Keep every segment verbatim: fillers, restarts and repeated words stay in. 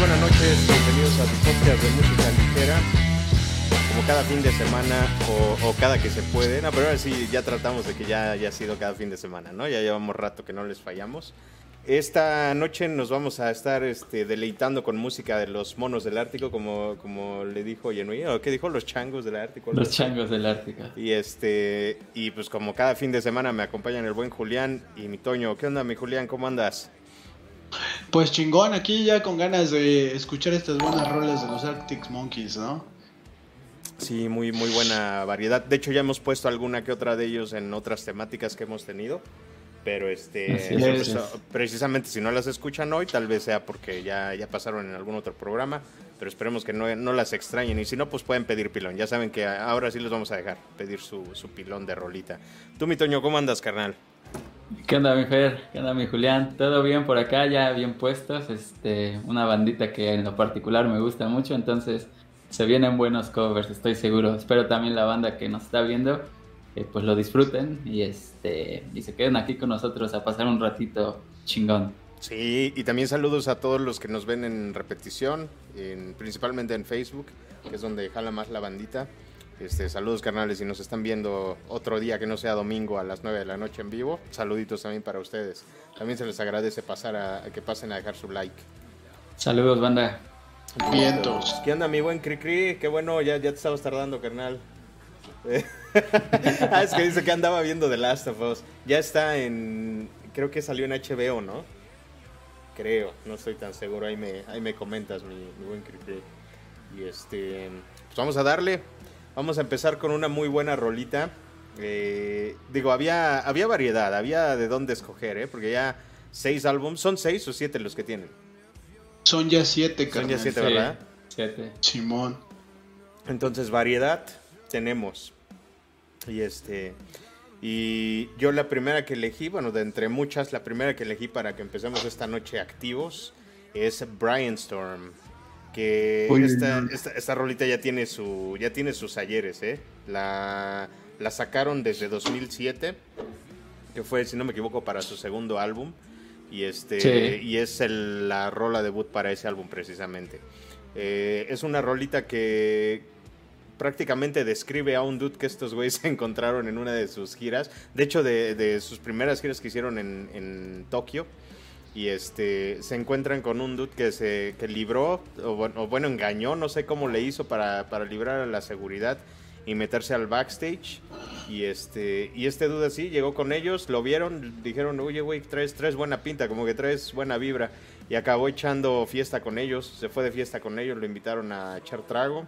buenas noches, bienvenidos a su podcast de música ligera. Como cada fin de semana o, o cada que se puede. No, pero ahora sí ya tratamos de que ya haya sido cada fin de semana, ¿no? Ya llevamos rato que no les fallamos. Esta noche nos vamos a estar este, deleitando con música de los monos del Ártico, como, como le dijo Yenui, o qué dijo, los changos del Ártico. Los changos del Ártico. Y este y pues como cada fin de semana me acompañan el buen Julián y mi Toño. ¿Qué onda, mi Julián? ¿Cómo andas? Pues chingón, aquí ya con ganas de escuchar estas buenas rolas de los Arctic Monkeys, ¿no? Sí, muy, muy buena variedad. De hecho, ya hemos puesto alguna que otra de ellos en otras temáticas que hemos tenido. Pero este es. pues, precisamente si no las escuchan hoy, tal vez sea porque ya, ya pasaron en algún otro programa. Pero esperemos que no, no las extrañen. Y si no, pues pueden pedir pilón. Ya saben que ahora sí les vamos a dejar pedir su, su pilón de rolita. Tú, mi Toño, ¿cómo andas, carnal? ¿Qué onda, mi Fer? ¿Qué onda, mi Julián? ¿Todo bien por acá? Ya bien puestos. Este, una bandita que en lo particular me gusta mucho. Entonces se vienen buenos covers, estoy seguro. Espero también la banda que nos está viendo eh, pues lo disfruten y este y se queden aquí con nosotros a pasar un ratito chingón. Sí, y también saludos a todos los que nos ven en repetición, en, principalmente en Facebook, que es donde jala más la bandita. Este, saludos, carnales, si nos están viendo otro día que no sea domingo a las nueve de la noche en vivo. Saluditos también para ustedes. También se les agradece pasar a, a que pasen a dejar su like. Saludos, banda. Vientos. ¿Qué onda, mi buen Cricri? Qué bueno, ya, ya te estabas tardando, carnal. Ah, es que dice que andaba viendo The Last of Us. Ya está en... Creo que salió en H B O, ¿no? Creo, no estoy tan seguro. Ahí me, ahí me comentas, mi, mi buen Cricri. Y este... Pues vamos a darle. Vamos a empezar con una muy buena rolita. Eh, digo, había, había variedad, había de dónde escoger, ¿eh? Porque ya seis álbumes, ¿son seis o siete los que tienen? Son ya siete, Son carnal. ya siete, Sí, ¿verdad? siete. Simón. Entonces, variedad tenemos. Y este... Y yo la primera que elegí, bueno, de entre muchas, la primera que elegí para que empecemos esta noche activos es Brainstorm. Que Uy, esta, no. esta, esta rolita ya tiene su ya tiene sus ayeres, ¿eh? La, la sacaron desde dos mil siete, que fue, si no me equivoco, para su segundo álbum. Y este Sí. y es el, la rola debut para ese álbum, precisamente. Eh, es una rolita que prácticamente describe a un dude que estos güeyes se encontraron en una de sus giras. De hecho, de, de sus primeras giras que hicieron en, en Tokio. Y este se encuentran con un dude que se que libró, o, o bueno, engañó, no sé cómo le hizo para, para librar a la seguridad y meterse al backstage. Y este y este dude así llegó con ellos, lo vieron, dijeron, oye, güey, traes, traes buena pinta, como que traes buena vibra. Y acabó echando fiesta con ellos, se fue de fiesta con ellos, lo invitaron a echar trago.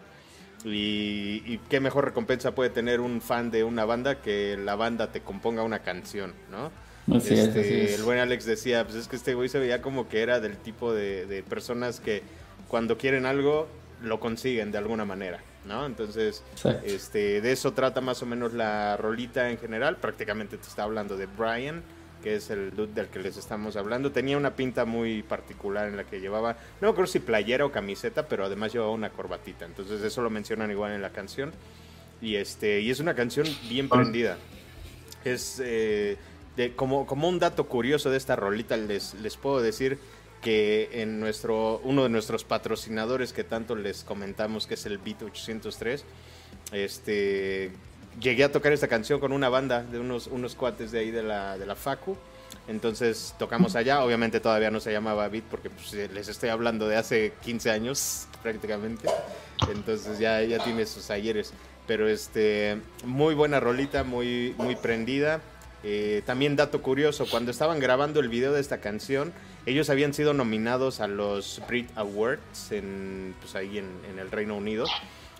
Y, y qué mejor recompensa puede tener un fan de una banda que la banda te componga una canción, ¿no? Así Este, es, así es. el buen Alex decía, pues es que este güey se veía como que era del tipo de, de personas que cuando quieren algo lo consiguen de alguna manera, ¿no? Entonces, Exacto. este, de eso trata más o menos la rolita en general. Prácticamente te está hablando de Brian, que es el dude del que les estamos hablando. Tenía una pinta muy particular en la que llevaba, no creo si playera o camiseta, pero además llevaba una corbatita. Entonces eso lo mencionan igual en la canción. Y este y es una canción bien prendida. Es... Eh, De, como, como un dato curioso de esta rolita, les, les puedo decir que en nuestro uno de nuestros patrocinadores que tanto les comentamos, que es el Beat ochocientos tres, este, llegué a tocar esta canción con una banda de unos, unos cuates de ahí de la, de la Facu. Entonces tocamos allá, obviamente todavía no se llamaba Beat porque pues, les estoy hablando de hace quince años prácticamente, entonces ya, ya tiene sus ayeres, pero este, muy buena rolita, muy, muy prendida. Eh, también dato curioso, cuando estaban grabando el video de esta canción, ellos habían sido nominados a los Brit Awards en, pues ahí en, en el Reino Unido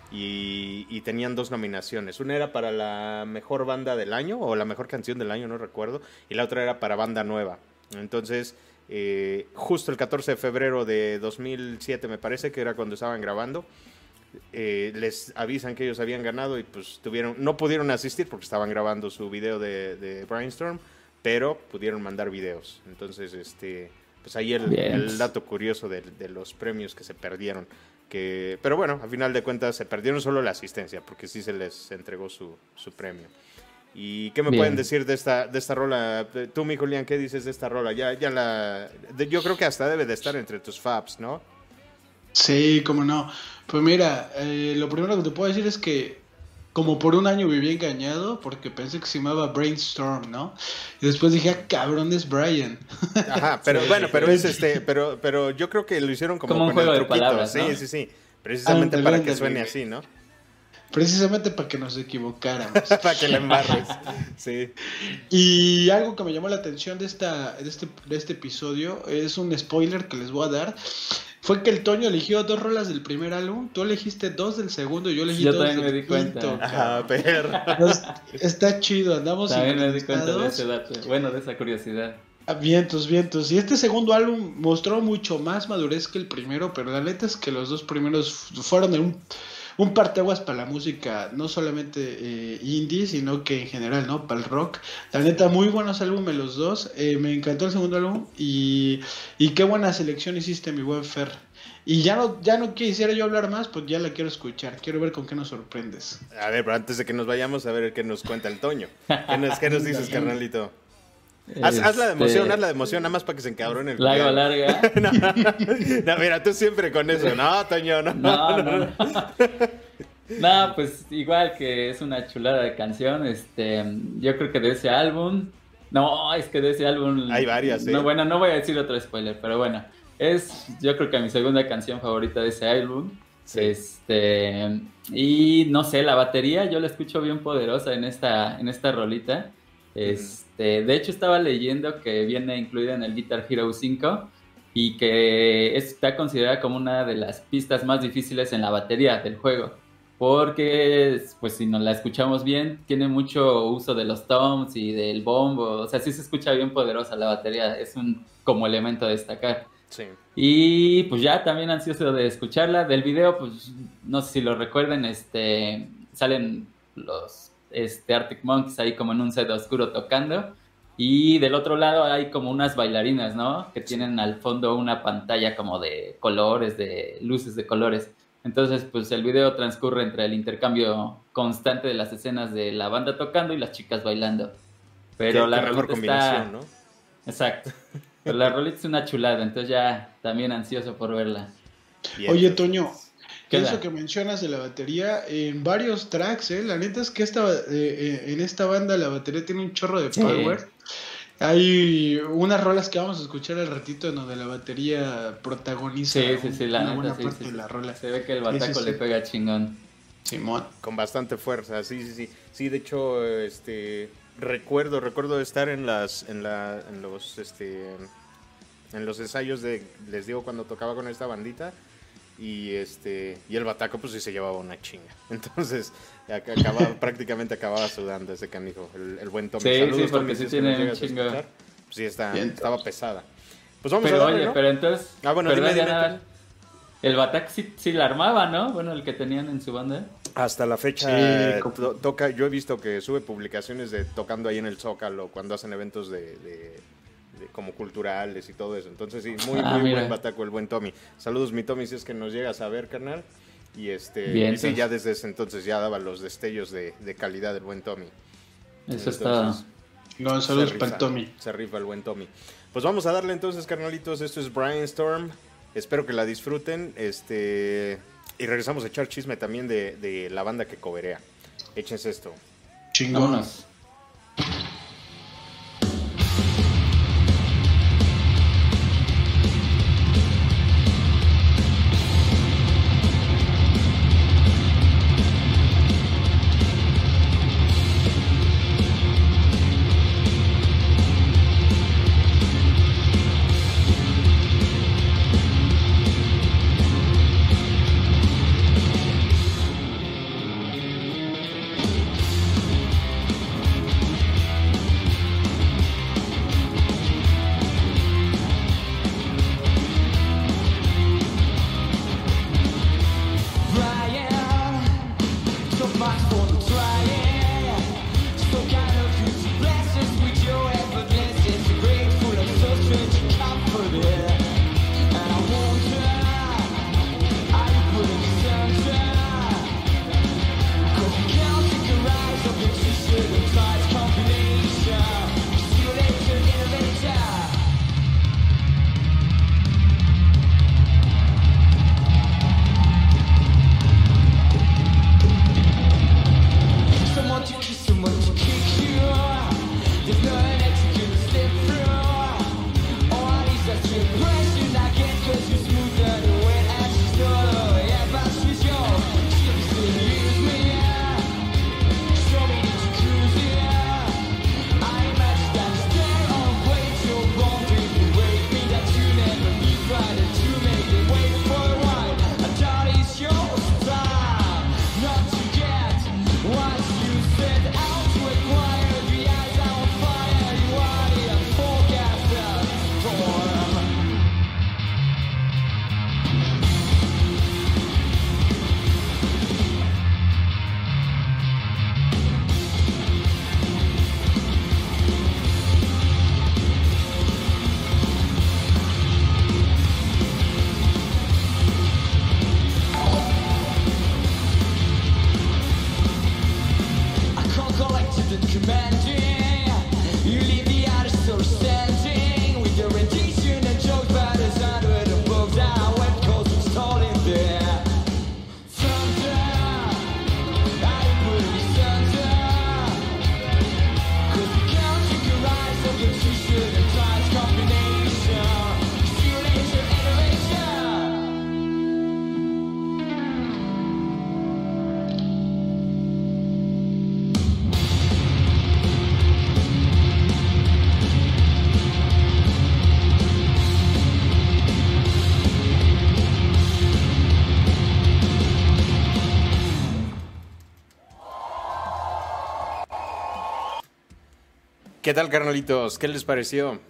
y, y tenían dos nominaciones. Una era para la mejor banda del año o la mejor canción del año, no recuerdo, y la otra era para banda nueva. Entonces, eh, justo el catorce de febrero de dos mil siete me parece que era cuando estaban grabando, Eh, les avisan que ellos habían ganado y pues tuvieron, no pudieron asistir porque estaban grabando su video de, de Brainstorm, pero pudieron mandar videos. Entonces, este, pues ahí el, el dato curioso de, de los premios que se perdieron. Que, pero bueno, a final de cuentas se perdieron solo la asistencia porque sí se les entregó su, su premio. ¿Y qué me Bien. pueden decir de esta, de esta rola? Tú, mi Julián, ¿qué dices de esta rola? Ya, ya la, de, yo creo que hasta debe de estar entre tus faps, ¿no? Sí, cómo no. Pues mira, eh, lo primero que te puedo decir es que como por un año viví engañado porque pensé que se llamaba Brainstorm, ¿no? Y después dije, ah, cabrón, es Brian. Ajá, pero Sí, bueno, sí, pero sí. es este, pero, pero yo creo que lo hicieron como, Como un con juego el de truquito. palabras, Sí, ¿no? sí, sí. Precisamente Ándale, para que ándale, suene güey. así, ¿no? Precisamente para que nos equivocáramos. Para que la embarres. Sí. Y algo que me llamó la atención de esta, de este, de este episodio es un spoiler que les voy a dar. Fue que el Toño eligió dos rolas del primer álbum, tú elegiste dos del segundo y yo elegí Yo dos también me del di cuenta. quinto. Ajá, cabrón. perro. Entonces, está chido, andamos También me di cuenta de sincronizados. ese dato. Bueno, de esa curiosidad. Ah, vientos, vientos. Y este segundo álbum mostró mucho más madurez que el primero, pero la neta es que los dos primeros fu- fueron de un, un parteaguas para la música, no solamente eh, indie, sino que en general, ¿no? Para el rock. La neta, muy buenos álbumes los dos. Eh, me encantó el segundo álbum y, y qué buena selección hiciste, mi buen Fer. Y ya no, ya no quisiera yo hablar más, pues ya la quiero escuchar. Quiero ver con qué nos sorprendes. A ver, pero antes de que nos vayamos, a ver qué nos cuenta el Toño. ¿Qué nos, qué nos dices, carnalito? Haz, haz la de emoción, Este, haz la de emoción, nada más para que se encabrone el La hago Julián. larga. No, no, mira, tú siempre con eso. No, Toño, no. No, no, no. No, pues igual que es una chulada de canción. Este, yo creo que de ese álbum. No, es que de ese álbum. Hay varias, ¿eh? No, bueno, no voy a decir otro spoiler, pero bueno. Es, yo creo que mi segunda canción favorita de ese álbum. Sí. Este, y no sé, la batería yo la escucho bien poderosa en esta, en esta rolita. Este, de hecho estaba leyendo que viene incluida en el Guitar Hero cinco y que está considerada como una de las pistas más difíciles en la batería del juego. Porque, pues si nos la escuchamos bien, tiene mucho uso de los toms y del bombo. O sea, sí se escucha bien poderosa la batería. Es un como elemento a destacar. Sí. Y pues ya también ansioso de escucharla. Del video, pues no sé si lo recuerden, este, salen los este, Arctic Monkeys ahí como en un set oscuro tocando. Y del otro lado hay como unas bailarinas, ¿no? Que tienen al fondo una pantalla como de colores, de luces de colores. Entonces, pues el video transcurre entre el intercambio constante de las escenas de la banda tocando y las chicas bailando. Pero Qué- la qué mejor rolita combinación, está... ¿no? Exacto. Pero la rolita es una chulada, entonces ya también ansioso por verla. Bien, Oye, entonces. Toño, ¿Qué eso onda? que mencionas de la batería, en varios tracks, ¿eh? La neta es que esta, eh, eh, en esta banda la batería tiene un chorro de Sí. power. Hay unas rolas que vamos a escuchar al ratito en donde la batería protagoniza Sí, sí, sí, la una neta, buena sí, parte sí, de sí. la rola. Se ve que el Sí, sí, bataco sí. le pega chingón. Simón. Con bastante fuerza, sí, sí, sí. Sí, de hecho, este recuerdo, recuerdo estar en las, en la, en los, este, en los ensayos de, les digo, cuando tocaba con esta bandita y este, y el bataco pues sí se llevaba una chinga. Entonces, ac- acababa, prácticamente acababa sudando ese canijo, el, el buen Tommy. Sí, Saludos, sí, porque Tommy, sí si es que tiene nos un llegas a chingo. escuchar. Pues sí, está, Bien. estaba pesada. Pues vamos Pero a darle, oye, ¿no? pero entonces... Ah, bueno, perdón, dime, dime, Diana, el bataco sí, sí la armaba, ¿no? Bueno, el que tenían en su banda. Hasta la fecha Sí, eh, como- to- toca, yo he visto que sube publicaciones de tocando ahí en el Zócalo cuando hacen eventos de, de- de como culturales y todo eso. Entonces sí, muy, Ah, muy mira. buen bataco el buen Tommy. Saludos mi Tommy si es que nos llegas a ver, carnal. Y este Bien, y sí, pues. ya desde ese entonces ya daba los destellos de, de calidad del buen Tommy. Eso Entonces, está... No, se saludos rifa, para el Tommy. Se rifa el buen Tommy. Pues vamos a darle entonces, carnalitos. Esto es Brainstorm. Espero que la disfruten. Este y regresamos a echar chisme también de, de la banda que coverea. Échense esto. Chingón. Vámonos. ¿Qué tal, carnalitos? ¿Qué les pareció?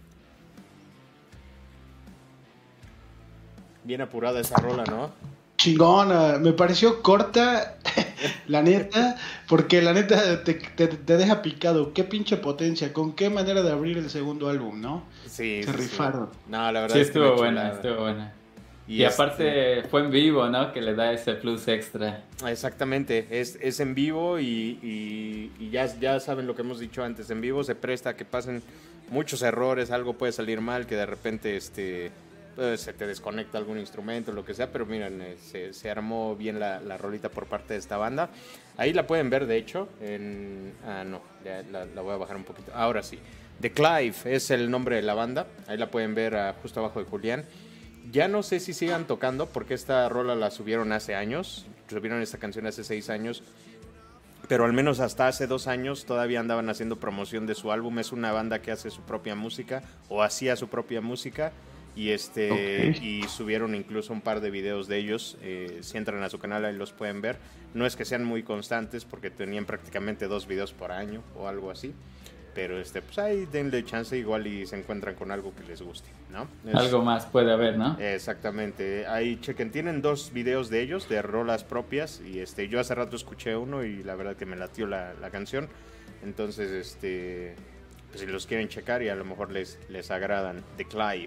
Bien apurada esa rola, ¿no? Chingona, me pareció corta, la neta, porque la neta te, te, te deja picado. Qué pinche potencia, con qué manera de abrir el segundo álbum, ¿no? Sí, Se sí, rifaron. Sí. No, la verdad sí, es que estuvo buena, estuvo buena. Y, y este... aparte fue en vivo, ¿no? Que le da ese plus extra. Exactamente, es, es en vivo y, y, y ya, ya saben lo que hemos dicho antes. En vivo se presta a que pasen muchos errores, algo puede salir mal, que de repente este... se te desconecta algún instrumento, lo que sea, pero miren, eh, se, se armó bien la, la rolita por parte de esta banda. Ahí la pueden ver, de hecho, en... Ah, no, ya la, la voy a bajar un poquito. Ahora sí. The Clive es el nombre de la banda. Ahí la pueden ver uh, justo abajo de Julián. Ya no sé si sigan tocando, porque esta rola la subieron hace años. Subieron esta canción hace seis años. Pero al menos hasta hace dos años todavía andaban haciendo promoción de su álbum. Es una banda que hace su propia música, o hacía su propia música. Y este okay. y subieron incluso un par de videos de ellos. Eh, si entran a su canal ahí los pueden ver. No es que sean muy constantes porque tenían prácticamente dos videos por año o algo así, pero este pues ahí denle chance, igual y se encuentran con algo que les guste, ¿no? Es, algo más puede haber, ¿no? Exactamente. Ahí chequen, tienen dos videos de ellos de rolas propias y este yo hace rato escuché uno y la verdad que me latió la, la canción. Entonces este pues, si los quieren checar y a lo mejor les les agradan. The Clive.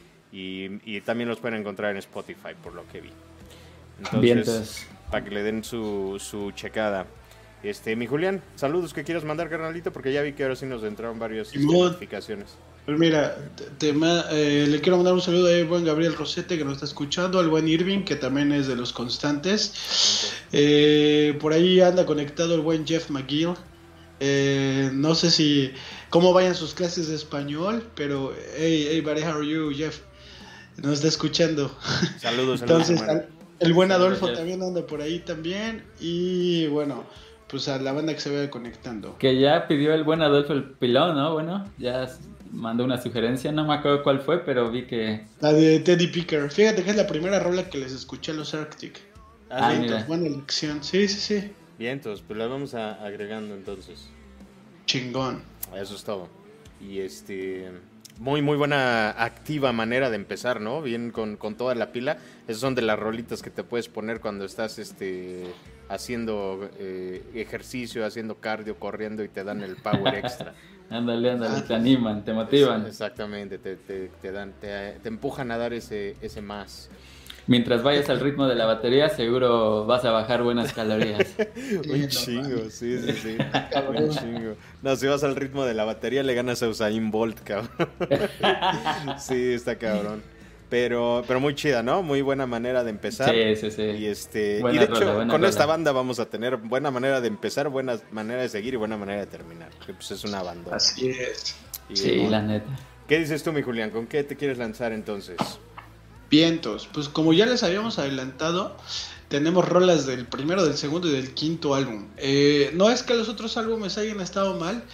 Y, y también los pueden encontrar en Spotify, por lo que vi. Entonces, Vientos. Para que le den su, su checada. Este, mi Julián, saludos que quieras mandar, carnalito, porque ya vi que ahora sí nos entraron varias notificaciones. Pues mira, te, te, eh, le quiero mandar un saludo al buen Gabriel Rosete, que nos está escuchando, al buen Irving, que también es de los constantes. Eh, por ahí anda conectado el buen Jeff McGill. Eh, no sé si cómo vayan sus clases de español, pero hey, hey, buddy, how are you, Jeff? Nos está escuchando. Saludos. Entonces, saludos, el buen Adolfo saludos, también anda por ahí también. Y bueno, pues a la banda que se vaya conectando. Que ya pidió el buen Adolfo el pilón, ¿no? Bueno, ya mandó una sugerencia, no me acuerdo cuál fue, pero vi que... La de Teddy Picker. Fíjate que es la primera rola que les escuché a los Arctic. Ah, ah entonces, buena elección. Sí, sí, sí. Bien, entonces, pues la vamos a, agregando entonces. Chingón. Eso es todo. Y este... Muy, muy buena, activa manera de empezar, ¿no? Bien con, con toda la pila. Esas son de las rolitas que te puedes poner cuando estás este, haciendo eh, ejercicio, haciendo cardio, corriendo y te dan el power extra. Ándale, ándale, te animan, te motivan. Exactamente, te, te, te, dan, te, te empujan a dar ese, ese más. Mientras vayas al ritmo de la batería, seguro vas a bajar buenas calorías. Un chingo, sí, sí, sí. Un chingo. No, si vas al ritmo de la batería, le ganas a Usain Bolt, cabrón. Sí, está cabrón. Pero, pero muy chida, ¿no? Muy buena manera de empezar. Sí, sí, sí. Y, este, buena y de rola, hecho, con rola. esta banda vamos a tener buena manera de empezar, buena manera de seguir y buena manera de terminar. Que pues es una banda. Así es. Y, sí, bueno, la neta. ¿Qué dices tú, mi Julián? ¿Con qué te quieres lanzar entonces? Vientos, pues como ya les habíamos adelantado, tenemos rolas del primero, del segundo y del quinto álbum. Eh, no es que los otros álbumes hayan estado mal,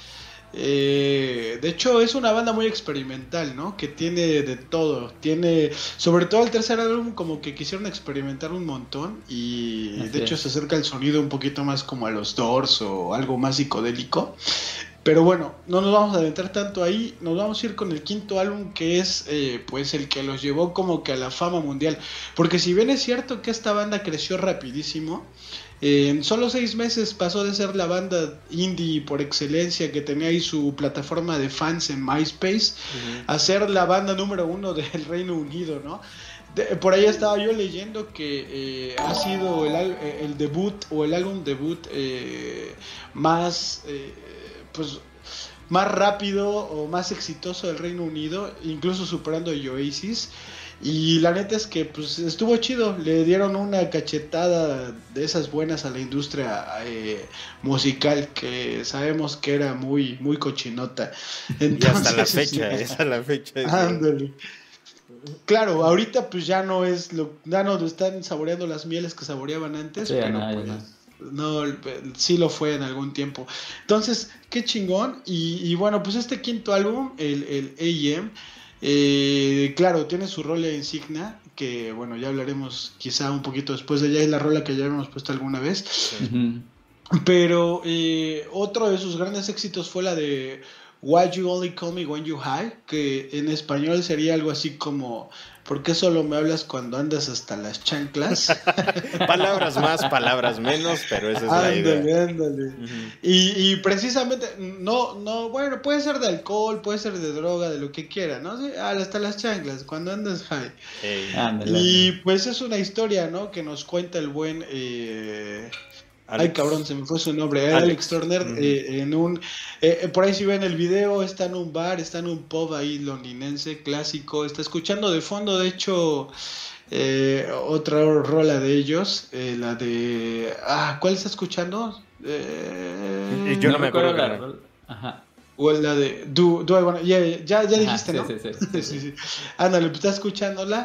eh, de hecho es una banda muy experimental, ¿no? Que tiene de todo, tiene, sobre todo el tercer álbum como que quisieron experimentar un montón y Así de hecho es. se acerca el sonido un poquito más como a los Doors o algo más psicodélico. Pero bueno, no nos vamos a adentrar tanto ahí, nos vamos a ir con el quinto álbum que es eh, pues el que los llevó como que a la fama mundial. Porque si bien es cierto que esta banda creció rapidísimo, eh, en solo seis meses pasó de ser la banda indie por excelencia que tenía ahí su plataforma de fans en MySpace, uh-huh. a ser la banda número uno del Reino Unido, ¿no? De, por ahí estaba yo leyendo que eh, ha sido el, el debut o el álbum debut eh, más... Eh, pues más rápido o más exitoso del Reino Unido, incluso superando a Oasis. Y la neta es que pues estuvo chido, le dieron una cachetada de esas buenas a la industria eh, musical que sabemos que era muy muy cochinota. Entonces, y hasta la fecha, sí, hasta la fecha. Ándale. Claro, ahorita pues ya no es lo, ya no están saboreando las mieles que saboreaban antes, sí, pero no, pues, no. No, sí lo fue en algún tiempo. Entonces, qué chingón. Y, y bueno, pues este quinto álbum, el, el A E M, eh, claro, tiene su rola insignia, que bueno, ya hablaremos quizá un poquito después de ella, es la rola que ya hemos puesto alguna vez. Uh-huh. Pero eh, otro de sus grandes éxitos fue la de Why You Only Call Me When You High, que en español sería algo así como ¿por qué solo me hablas cuando andas hasta las chanclas? Palabras más, palabras menos, pero esa es ándale, la idea. Ándale, uh-huh. y, y precisamente, no, no, bueno, puede ser de alcohol, puede ser de droga, de lo que quiera, ¿no? Sí, hasta las chanclas, cuando andas high. Hey. Ándale, y ándale. Pues es una historia, ¿no? Que nos cuenta el buen... Eh, Alex. Ay, cabrón, se me fue su nombre. Alex, Alex Turner, uh-huh. eh, en un... Eh, por ahí si ven el video, está en un bar, está en un pub ahí londinense, clásico. Está escuchando de fondo, de hecho, eh, otra rola de ellos, eh, la de... Ah, ¿cuál está escuchando? Eh, Yo no, no me acuerdo. La... La... Ajá. O la de do, do I wanna, ya, ya, ya dijiste, Ajá, sí, ¿no? Sí, sí, sí, sí, sí. Ándale, pues está escuchándola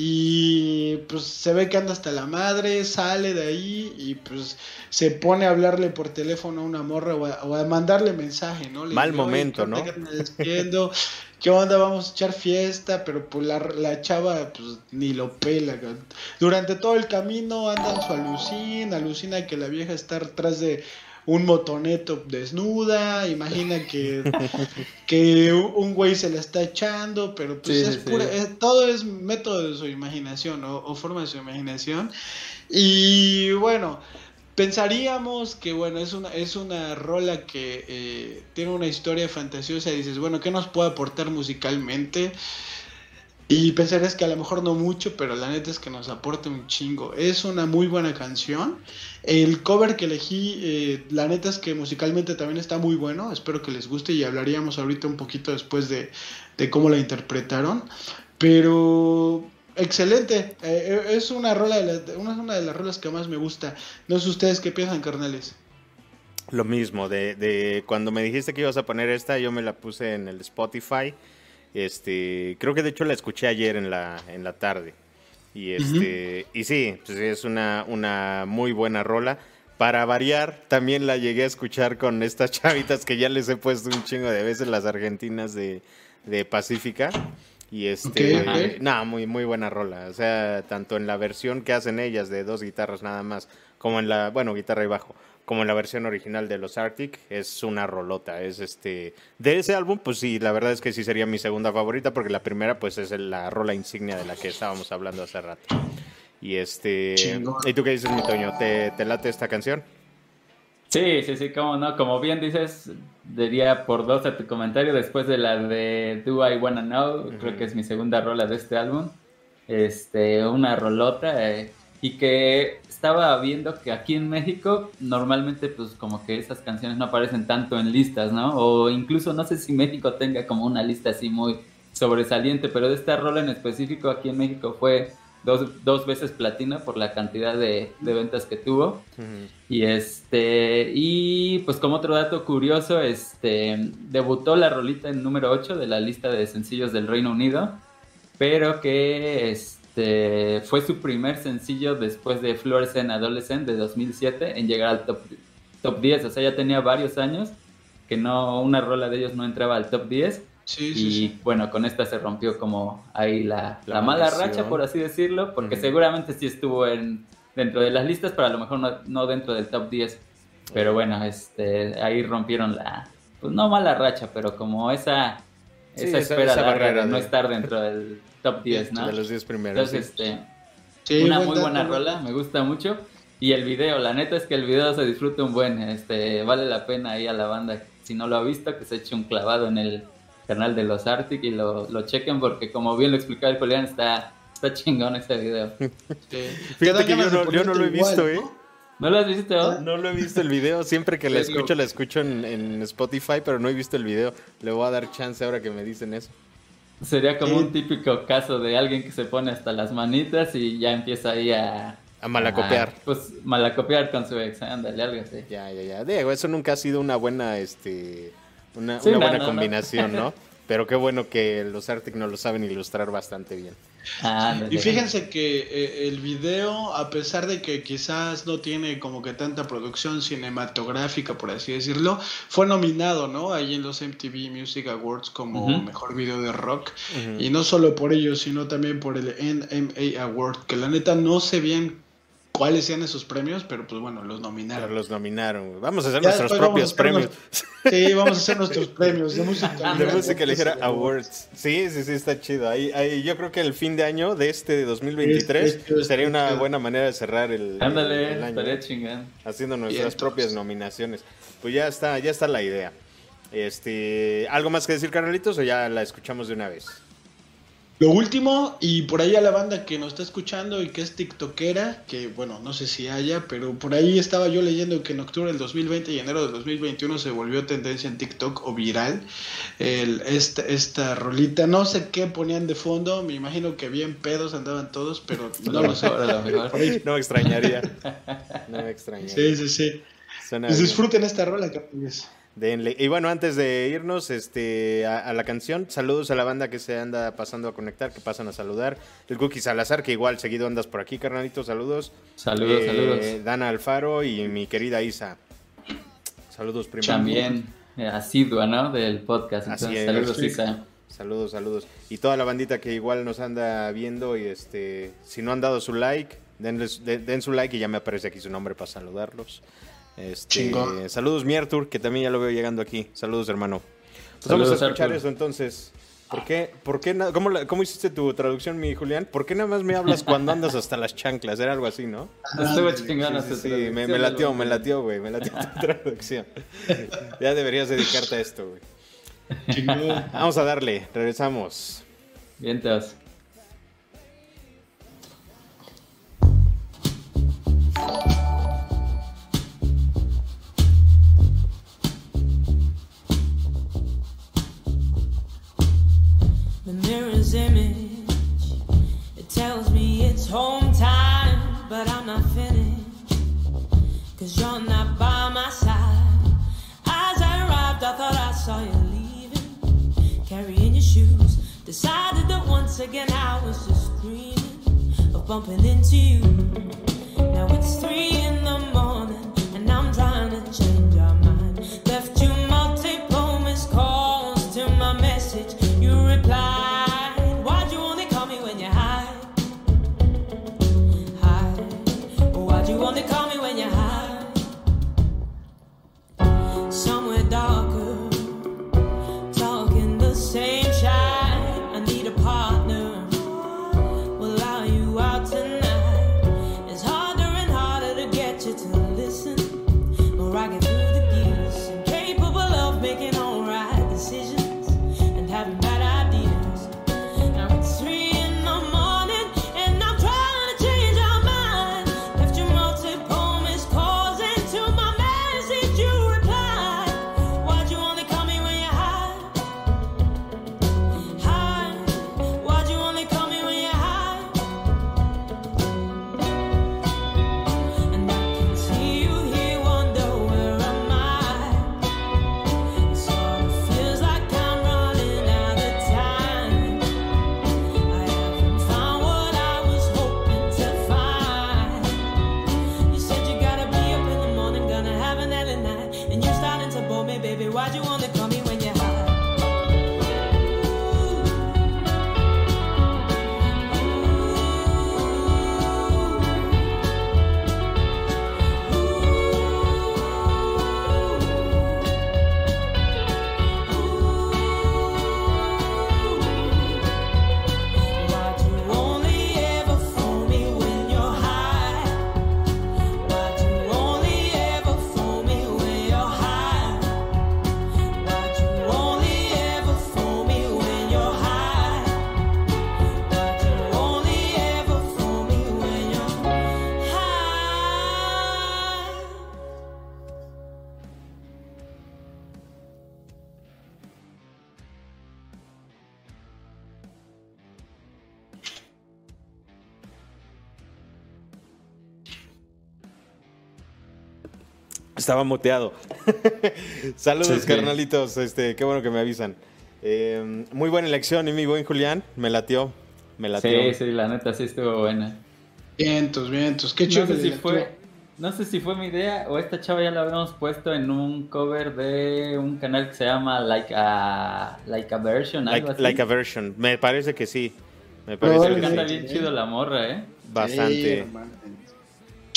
y pues se ve que anda hasta la madre, sale de ahí y pues se pone a hablarle por teléfono a una morra o a, o a mandarle mensaje, ¿no? Le Mal digo, momento, ¿no? Que me despiendo, ¿qué onda? Vamos a echar fiesta, pero pues la, la chava pues ni lo pela. Durante todo el camino andan su alucina, alucina que la vieja está atrás de un motoneto desnuda, imagina que, que un güey se la está echando, pero pues sí, es pura, sí. es, todo es método de su imaginación o, o forma de su imaginación. Y bueno, pensaríamos que bueno, es una, es una rola que eh, tiene una historia fantasiosa y dices, bueno, ¿qué nos puede aportar musicalmente? Y pensarías que a lo mejor no mucho, pero la neta es que nos aporta un chingo. Es una muy buena canción. El cover que elegí, eh, la neta es que musicalmente también está muy bueno. Espero que les guste y hablaríamos ahorita un poquito después de, de cómo la interpretaron. Pero excelente. Eh, es una rola de la, una, una de las rolas que más me gusta. No sé ustedes qué piensan, carnales. Lo mismo, de, de cuando me dijiste que ibas a poner esta, yo me la puse en el Spotify. Este, creo que de hecho la escuché ayer en la en la tarde. Y este, uh-huh. y sí, pues es una una muy buena rola. Para variar, también la llegué a escuchar con estas chavitas que ya les he puesto un chingo de veces, las argentinas de, de Pacífica. Y este, okay, okay. nada, muy muy buena rola. O sea, tanto en la versión que hacen ellas de dos guitarras nada más, como en la, bueno, guitarra y bajo, como en la versión original de los Arctic, es una rolota. Es este, de ese álbum, pues sí, la verdad es que sí sería mi segunda favorita, porque la primera, pues es la rola insignia de la que estábamos hablando hace rato. Y este, Chingón. ¿Y tú qué dices, mi Toño? ¿Te, te late esta canción? Sí, sí, sí, cómo no, como bien dices, diría por dos a tu comentario, después de la de Do I Wanna Know, uh-huh. creo que es mi segunda rola de este álbum, este, una rolota, eh, y que estaba viendo que aquí en México normalmente pues como que esas canciones no aparecen tanto en listas, ¿no? O incluso no sé si México tenga como una lista así muy sobresaliente, pero de esta rola en específico aquí en México fue dos, dos veces platino por la cantidad de, de ventas que tuvo. Uh-huh. Y este y pues como otro dato curioso, este debutó la rolita en número ocho de la lista de sencillos del Reino Unido, pero que este fue su primer sencillo después de Fluorescent Adolescent de dos mil siete en llegar al top, top diez, o sea, ya tenía varios años que no una rola de ellos no entraba al top diez. Sí, sí, y sí. Bueno, con esta se rompió como ahí la, la, la mala racha, por así decirlo, porque uh-huh. seguramente sí estuvo en, dentro de las listas, pero a lo mejor no, no dentro del top diez. Pero bueno, este ahí rompieron la, pues no mala racha, pero como esa, sí, esa espera esa, esa larga de no estar dentro del top diez, ¿no? De los diez primeros. Entonces, sí. este, sí, una muy buena rola, me gusta mucho. Y el video, la neta es que el video se disfruta un buen, este vale la pena ahí a la banda, si no lo ha visto, que se eche un clavado en el canal de los Arctic y lo, lo chequen, porque como bien lo explicaba el Julián, está, está chingón ese video. Sí. Fíjate que yo no, yo no lo he visto, igual, ¿eh? ¿No lo has visto? No, no lo he visto el video, siempre que la escucho, la escucho en, en Spotify, pero no he visto el video. Le voy a dar chance ahora que me dicen eso. Sería como ¿Qué? un típico caso de alguien que se pone hasta las manitas y ya empieza ahí a... A malacopiar. A, pues malacopiar con su ex, ándale, algo así. Ya, ya, ya. Diego, eso nunca ha sido una buena, este... Una, sí, una no, buena no, combinación, ¿no? ¿no? Pero qué bueno que los Arctic nos lo saben ilustrar bastante bien. Ah, y fíjense que eh, el video, a pesar de que quizás no tiene como que tanta producción cinematográfica, por así decirlo, fue nominado, ¿no? Ahí en los M T V Music Awards como uh-huh. mejor video de rock. Uh-huh. Y no solo por ello, sino también por el N M A Award, que la neta no sé bien cuáles sean esos premios, pero pues bueno, los nominaron. Pero los nominaron, güey. Vamos a hacer Ya nuestros propios premios. Nos... Sí, vamos a hacer nuestros premios de música. De música ligera awards. Sí, sí, sí, está chido. Ahí, ahí, yo creo que el fin de año de este dos mil veintitrés este, este, sería una buena manera de cerrar el, Ándale, el año. Estaría chingón. Haciendo nuestras propias nominaciones. Pues ya está, ya está la idea. Este, ¿algo más que decir, carnalitos, o ya la escuchamos de una vez? Lo último, y por ahí a la banda que nos está escuchando y que es tiktokera, que bueno, no sé si haya, pero por ahí estaba yo leyendo que en octubre del dos mil veinte y enero del dos mil veintiuno se volvió tendencia en TikTok o viral el, esta, esta rolita. No sé qué ponían de fondo, me imagino que bien pedos andaban todos, pero no lo sé. No me extrañaría. No me extrañaría. Sí, sí, sí. Pues disfruten esta rola, capitales. Denle. Y bueno, antes de irnos este, a, a la canción, saludos a la banda que se anda pasando a conectar, que pasan a saludar. El Cookie Salazar, que igual seguido andas por aquí, carnalito, saludos. Saludos, eh, saludos. Dana Alfaro y mi querida Isa. Saludos primero. También eh, asidua, ¿no? Del podcast. Entonces, Así es. Saludos, Sí. Isa. Saludos, saludos. Y toda la bandita que igual nos anda viendo y este, si no han dado su like, denles, den, den su like y ya me aparece aquí su nombre para saludarlos. Este, saludos Miertur, que también ya lo veo llegando aquí. Saludos, hermano. Pues saludos, vamos a escuchar Artur. Eso entonces. ¿Por qué? ¿Por qué na- cómo, la, ¿Cómo hiciste tu traducción, mi Julián? ¿Por qué nada más me hablas cuando andas hasta las chanclas? Era algo así, ¿no? Estuvo chingando. Sí, sí, sí, me, me latió, me latió, güey. Me latió tu traducción. Ya deberías dedicarte a esto, güey. Vamos a darle, regresamos. Vientos. The mirror's image, it tells me it's home time, but I'm not finished, cause you're not by my side. As I arrived, I thought I saw you leaving, carrying your shoes. Decided that once again I was just dreaming of bumping into you. Now it's three in the morning, and I'm trying to change our mind. Left you multiple missed calls to my message. You replied, why'd you only call me when you're high? High. Why'd you only call me when you're high? Somewhere darker, talking the same shine. I need a partner, will allow you out tonight. It's harder and harder to get you to listen. More I get through the gears, incapable of making alright decisions and having bad ideas. Now it's three in the morning and I'm trying to change our mind. Left you multiple missed calls and to my message you replied. Why'd you only call me when you're high? High. Why'd you only call me when you're high? And I can see you here, wonder where am I? It sort of feels like I'm running out of time. I haven't found what I was hoping to find. You said you gotta be up in the morning, gonna have an early night, and you're starting to bore me, baby. Why'd you only call me when you're high? Why'd you only ever phone me when you're high? Why'd you only ever phone me when you're high? Why'd you only ever phone me when you're high? Why'd you only ever phone me when you're high? Estaba muteado. Saludos, Sí, sí. carnalitos. Este, qué bueno que me avisan. Eh, muy buena elección, y mi buen Julián. Me latió. Me latió. Sí, sí, la neta sí estuvo buena. Vientos, vientos, qué No chido. sé que si le fue, actuó. no sé si fue mi idea o esta chava ya la habíamos puesto en un cover de un canal que se llama Like a Like a Version, algo Like, así. like a version. Me parece que sí. Me Pero parece Pero que canta sí. bien chido la morra, ¿eh? Sí, Bastante. hermano.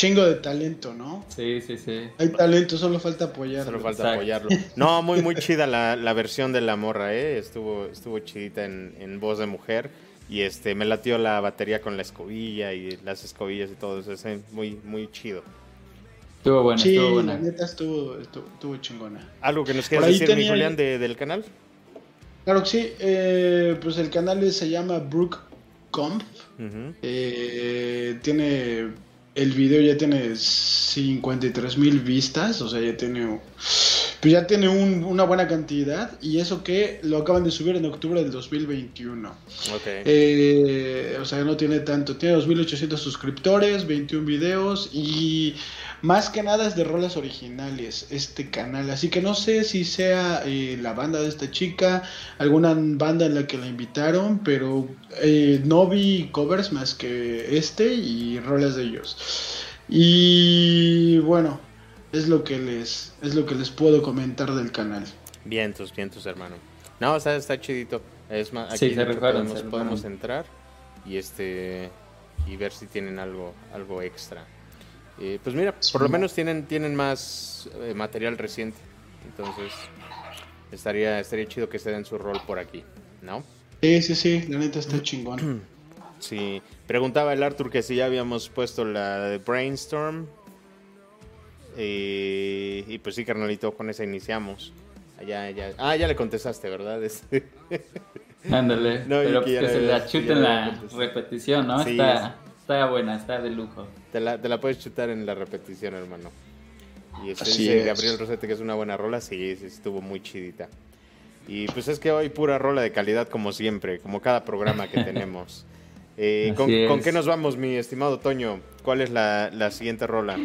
chingo de talento, ¿no? Sí, sí, sí. Hay talento, solo falta apoyarlo. Solo falta Exacto. apoyarlo. No, muy, muy chida la, la versión de la morra, ¿eh? Estuvo, estuvo chidita en, en voz de mujer. Y este, me latió la batería con la escobilla y las escobillas y todo eso. Es muy, muy chido. Estuvo buena, Sí, estuvo la buena. neta estuvo, estuvo, estuvo chingona. ¿Algo que nos Por quieras ahí decir, mi tenía- Julián, de, del canal? Claro que sí, eh, pues el canal se llama Brook Comp. Uh-huh. Eh, tiene el video ya tiene cincuenta y tres mil vistas, o sea, ya tiene pues ya tiene un- una buena cantidad, y eso que lo acaban de subir en octubre del dos mil veintiuno. Ok. Eh, o sea, no tiene tanto, tiene dos mil ochocientos suscriptores, veintiún videos, y más que nada es de rolas originales este canal, así que no sé si sea eh, la banda de esta chica, alguna banda en la que la invitaron, pero eh, no vi covers más que este y rolas de ellos. Y bueno, es lo que les es lo que les puedo comentar del canal. Vientos, vientos, hermano. No, está, está chidito. Es más, aquí Sí, se de hecho rifaron, podemos, se podemos rifaron. entrar y este y ver si tienen algo, algo extra. Eh, pues mira, por lo menos tienen, tienen más eh, material reciente. Entonces, estaría, estaría chido que se den su rol por aquí, ¿no? Sí, sí, sí, la neta está chingón. Sí. Preguntaba el Arthur que si ya habíamos puesto la de Brainstorm. Eh, y pues sí, carnalito, con esa iniciamos. Ya, ya. Ah, ya le contestaste, ¿verdad? Este, Ándale. No, y Pero que pues ya que la se había- la que ya chuten la la había contestado. repetición, ¿no? Sí, está, está buena, está de lujo. Te la, te la puedes chutar en la repetición, hermano. Y este Así dice es. Gabriel Rosete que es una buena rola. Sí, sí, estuvo muy chidita. Y pues es que hoy pura rola de calidad como siempre, como cada programa que tenemos. Eh, Así ¿con, es. ¿Con qué nos vamos, mi estimado Toño? ¿Cuál es la, la siguiente rola?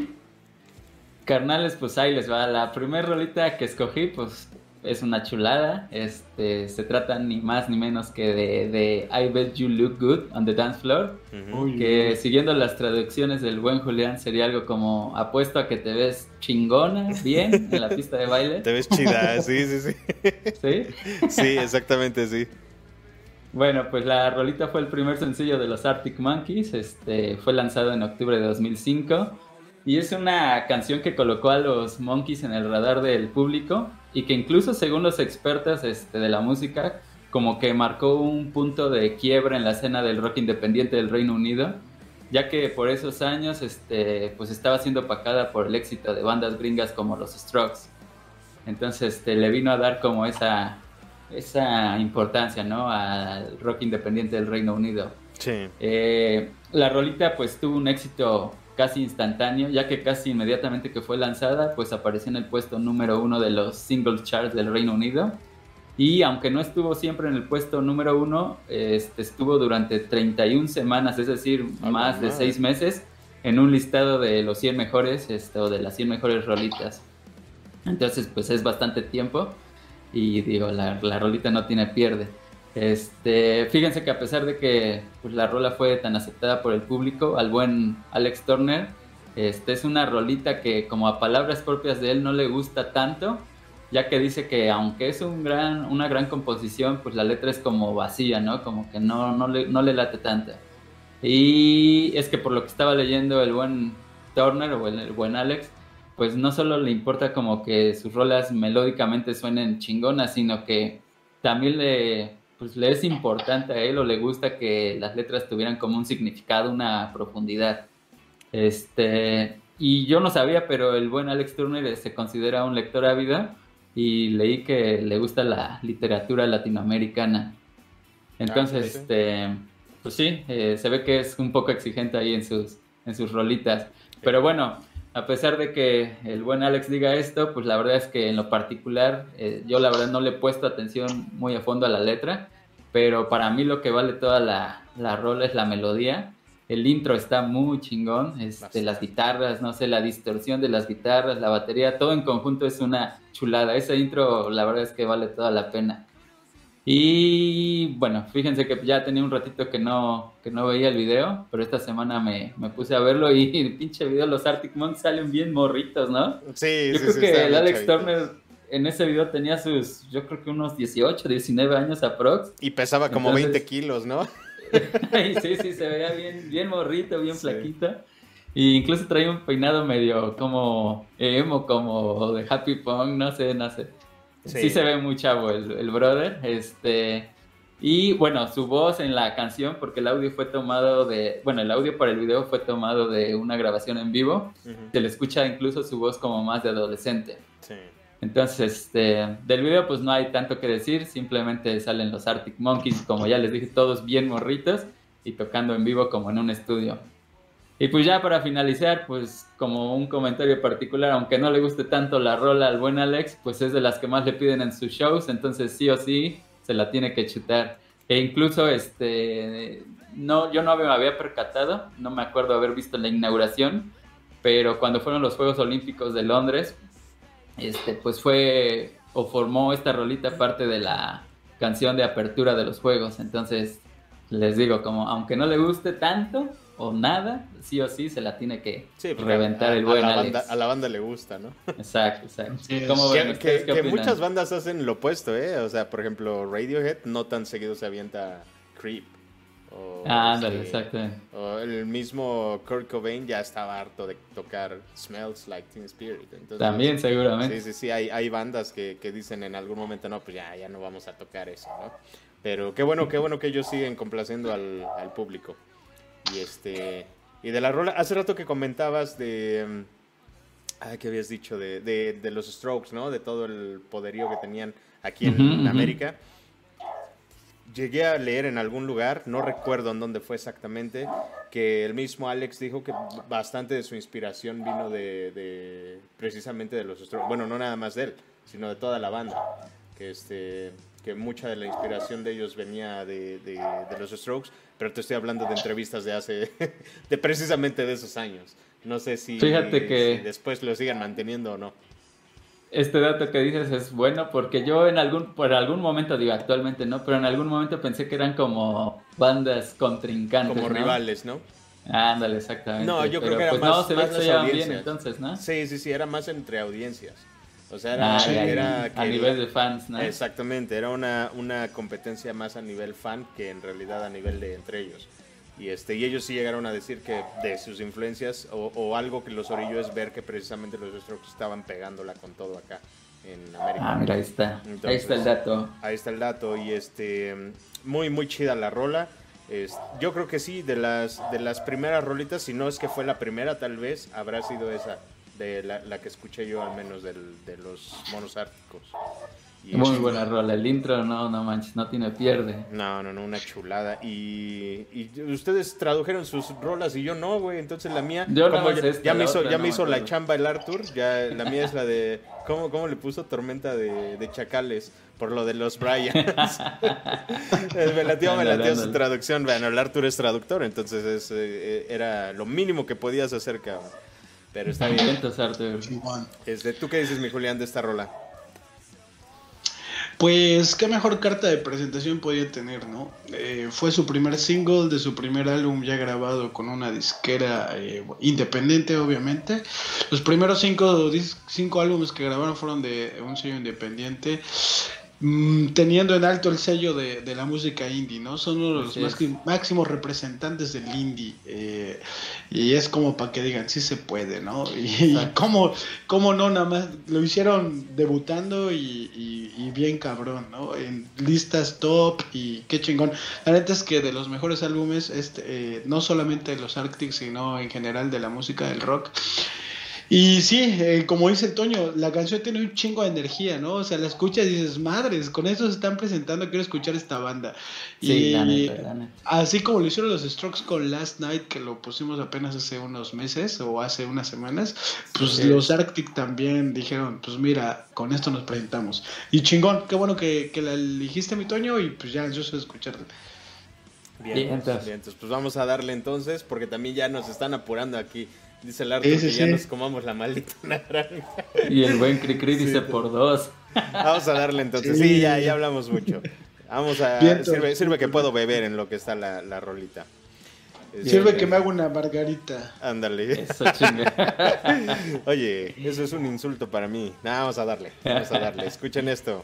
Carnales, pues ahí les va. La primera rolita que escogí, pues es una chulada. Este, se trata ni más ni menos que de, de I Bet You Look Good on the Dance Floor. Ujú. Uy, Que siguiendo las traducciones del buen Julián sería algo como: apuesto a que te ves chingona, bien, en la pista de baile. Te ves chida, sí, sí, sí. ¿Sí? Sí, exactamente, sí. Bueno, pues la rolita fue el primer sencillo de los Arctic Monkeys. Este, fue lanzado en octubre de dos mil cinco. Y es una canción que colocó a los Monkeys en el radar del público, y que incluso, según los expertos este, de la música, como que marcó un punto de quiebra en la escena del rock independiente del Reino Unido, ya que por esos años este, pues estaba siendo opacada por el éxito de bandas gringas como los Strokes. Entonces este, le vino a dar como esa, esa importancia, ¿no?, al rock independiente del Reino Unido. Sí. Eh, la rolita pues tuvo un éxito casi instantáneo, ya que casi inmediatamente que fue lanzada pues apareció en el puesto número uno de los singles charts del Reino Unido, y aunque no estuvo siempre en el puesto número uno, este, estuvo durante treinta y una semanas, es decir, ¡A más la de madre! seis meses en un listado de los cien mejores este, o de las cien mejores rolitas. Entonces pues es bastante tiempo, y digo, la, la rolita no tiene pierde. Este, fíjense que a pesar de que pues, la rola fue tan aceptada por el público, al buen Alex Turner, este, es una rolita que, como a palabras propias de él, no le gusta tanto, ya que dice que aunque es un gran, una gran composición, pues la letra es como vacía, ¿no? Como que no, no, le, no le late tanto. Y es que por lo que estaba leyendo el buen Turner o el, el buen Alex, pues no solo le importa como que sus rolas melódicamente suenen chingonas, sino que también le, pues le es importante a él, o le gusta que las letras tuvieran como un significado, una profundidad. Este, y yo no sabía, pero el buen Alex Turner se considera un lector ávido, y leí que le gusta la literatura latinoamericana. Entonces, Ah, sí. este, pues sí, eh, se ve que es un poco exigente ahí en sus, en sus rolitas. Pero bueno, a pesar de que el buen Alex diga esto, pues la verdad es que en lo particular, eh, yo la verdad no le he puesto atención muy a fondo a la letra, pero para mí lo que vale toda la, la rola es la melodía. El intro está muy chingón, este, Bastante. las guitarras, no sé, la distorsión de las guitarras, la batería, todo en conjunto es una chulada. Ese intro la verdad es que vale toda la pena. Y bueno, fíjense que ya tenía un ratito que no, que no veía el video, pero esta semana me, me puse a verlo, y el pinche video, los Arctic Monkeys salen bien morritos, ¿no? Sí, Yo sí, creo sí, que está el bien Alex chavito. Turner en ese video tenía sus, yo creo que unos dieciocho, diecinueve años aprox. Y pesaba como Entonces- veinte kilos, ¿no? Y sí, sí, se veía bien, bien morrito, bien Sí. flaquito. Y incluso trae un peinado medio como emo, como de Happy Punk, no sé, no sé. Sí, sí se ve muy chavo el, el brother. Este, y bueno, su voz en la canción, porque el audio fue tomado de... Bueno, el audio para el video fue tomado de una grabación en vivo. Uh-huh. Se le escucha incluso su voz como más de adolescente. Sí. Entonces, este, del video pues no hay tanto que decir. Simplemente salen los Arctic Monkeys, como ya les dije, todos bien morritos y tocando en vivo como en un estudio. Y pues ya para finalizar, pues como un comentario particular, aunque no le guste tanto la rola al buen Alex, pues es de las que más le piden en sus shows, entonces sí o sí se la tiene que chutar. E incluso, este, no, yo no me había percatado, no me acuerdo haber visto la inauguración, pero cuando fueron los Juegos Olímpicos de Londres, este, pues fue o formó esta rolita parte de la canción de apertura de los Juegos, entonces les digo, como aunque no le guste tanto o nada, sí o sí se la tiene que sí, reventar a, el buen a la Alex. Banda, a la banda le gusta, ¿no? Exacto, exacto. Sí, ¿Cómo ven? Que, que, que muchas bandas hacen lo opuesto, ¿eh? O sea, por ejemplo, Radiohead no tan seguido se avienta Creep. O, ah, ándale, este, exacto. O el mismo Kurt Cobain ya estaba harto de tocar Smells Like Teen Spirit. Entonces, también, seguramente. Sí, sí, sí. Hay, hay bandas que, que dicen en algún momento, no, pues ya, ya no vamos a tocar eso, ¿no? Pero qué bueno, qué bueno que ellos siguen complaciendo al, al público. Y este y de la rola, hace rato que comentabas de, ah, ¿qué habías dicho? De, de, de los Strokes, ¿no? De todo el poderío que tenían aquí en uh-huh, América. Uh-huh. Llegué a leer en algún lugar, no recuerdo en dónde fue exactamente, que el mismo Alex dijo que bastante de su inspiración vino de, de precisamente de los Strokes. Bueno, no nada más de él, sino de toda la banda. Que este... que mucha de la inspiración de ellos venía de, de, de los Strokes, pero te estoy hablando de entrevistas de hace, de precisamente de esos años. No sé si, Fíjate que si después lo sigan manteniendo o no. Este dato que dices es bueno porque yo en algún, por algún momento, digo actualmente no, pero en algún momento pensé que eran como bandas contrincantes, como ¿no? rivales, ¿no? Ándale, exactamente. No, yo pero creo que era pues más, no, se ve más que se llevan bien entonces, ¿no? Sí, sí, sí, era más entre audiencias. O sea, era, ah, era a que nivel de fans, ¿no? Exactamente, era una, una competencia más a nivel fan que en realidad a nivel de entre ellos. Y este y ellos sí llegaron a decir que de sus influencias o, o algo que los orilló es ver que precisamente los Strokes estaban pegándola con todo acá en América. Ah, mira, ahí está. Entonces, ahí está el dato. Ahí está el dato y este muy muy chida la rola. Es, yo creo que sí, de las de las primeras rolitas, si no es que fue la primera, tal vez habrá sido esa. De la, la que escuché yo al menos del, de los Monos Árticos. Y muy buena rola, el intro no, no manches, no tiene pierde. No, no, no, una chulada. Y, y ustedes tradujeron sus rolas y yo no, güey, entonces la mía, yo como ya, esta, ya me hizo, otra, ya no me hizo me la chamba el Arthur, ya la mía es la de, ¿cómo, cómo le puso? Tormenta de, de Chacales, por lo de los Bryans. me latió, me latió su traducción, bueno, el Arthur es traductor, entonces es, eh, era lo mínimo que podías hacer, cabrón. Pero está bien. Este, ¿tú qué dices, mi Julián, de esta rola? Pues qué mejor carta de presentación podía tener, ¿no? Eh, fue su primer single de su primer álbum ya grabado con una disquera eh, independiente, obviamente. Los primeros cinco, cinco álbumes que grabaron fueron de un sello independiente, mmm, teniendo en alto el sello de, de la música indie, ¿no? Son uno de los más, máximos representantes del indie. Eh, y es como para que digan, sí se puede, ¿no? Y, y cómo, cómo no, nada más lo hicieron debutando y, y, y bien cabrón, ¿no? En listas top y qué chingón. La neta es que de los mejores álbumes, este, eh, no solamente de los Arctic, sino en general de la música del rock. Y sí, eh, como dice Toño, la canción tiene un chingo de energía, ¿no? O sea, la escuchas y dices, madres, con eso se están presentando, quiero escuchar esta banda. Sí, y la neta, la neta. Así como lo hicieron los Strokes con Last Night, que lo pusimos apenas hace unos meses o hace unas semanas, pues sí, los Arctic también dijeron, pues mira, con esto nos presentamos. Y chingón, qué bueno que, que la elegiste, mi Toño, y pues ya yo sé escucharla. Bien, bien, entonces. bien, entonces pues vamos a darle entonces, porque también ya nos están apurando aquí. Dice el Arthur sí, sí, que sí. ya nos comamos la maldita naranja. Y el buen Cricri sí, dice por dos. Vamos a darle entonces. Sí, sí ya, ya hablamos mucho. Vamos a... Bien, sirve, sirve que puedo beber en lo que está la, la rolita. Sirve que me hago una margarita. Ándale. Eso chinga. Oye, eso es un insulto para mí. Nah, vamos a darle. Vamos a darle. Escuchen esto.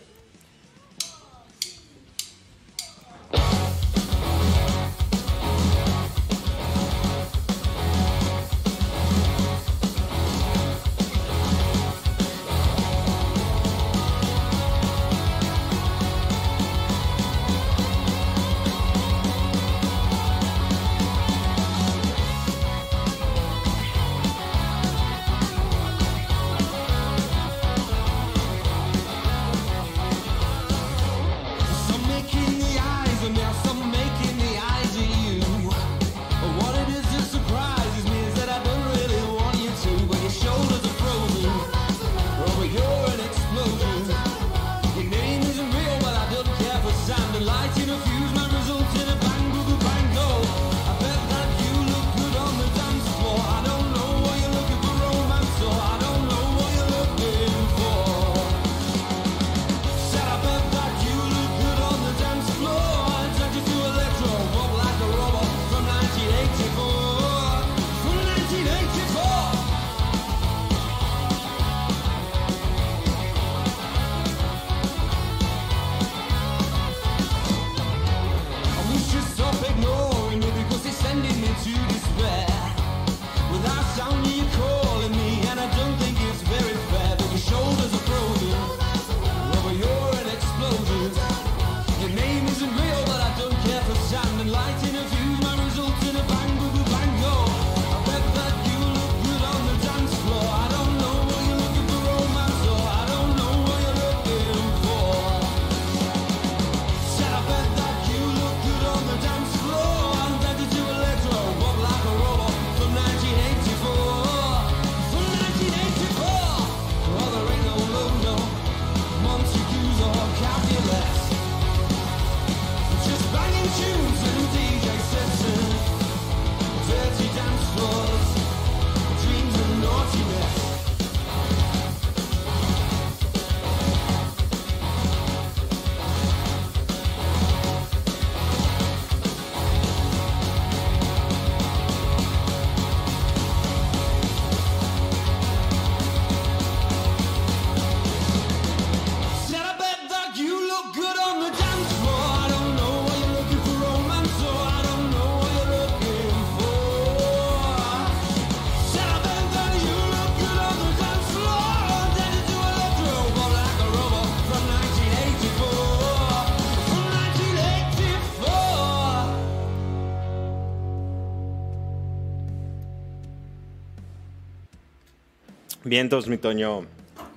Vientos, mi Toño.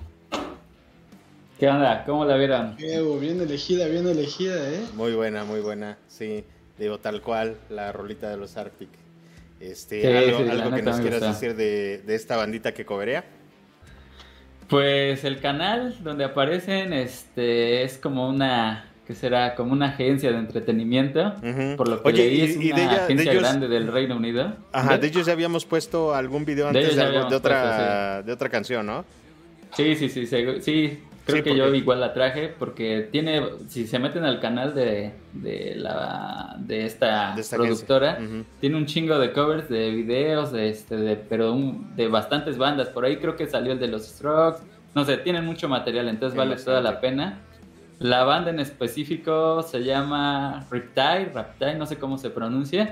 ¿Qué onda? ¿Cómo la vieron? Evo, bien elegida, bien elegida, ¿eh? Muy buena, muy buena. Sí, digo, tal cual, la rolita de los Arctic. Este, Sí, algo sí, la algo que neta nos me quieras gusta. decir de, de esta bandita que coberea. Pues el canal donde aparecen este es como una, ¿qué será? Como una agencia de entretenimiento. Ujú. Por lo que Oye, leí y- es y una de ella- de agencia ellos- grande del Reino Unido. Ajá, ¿Ve? de ellos ya habíamos puesto algún video De antes ellos de, ya algo- de habíamos otra de otra canción, ¿no? Sí, sí, sí, segu- sí, creo Sí, que yo porque- igual la traje porque tiene, si se meten al canal de, de la de esta, De esta productora, agencia. Ujú. tiene un chingo de covers de videos, de este, de, pero un- de bastantes bandas. Por ahí creo que salió el de los Strokes. No sé, tienen mucho material, entonces Tienen vale toda bastante. la pena. La banda en específico se llama Riptide, Riptide, no sé cómo se pronuncia.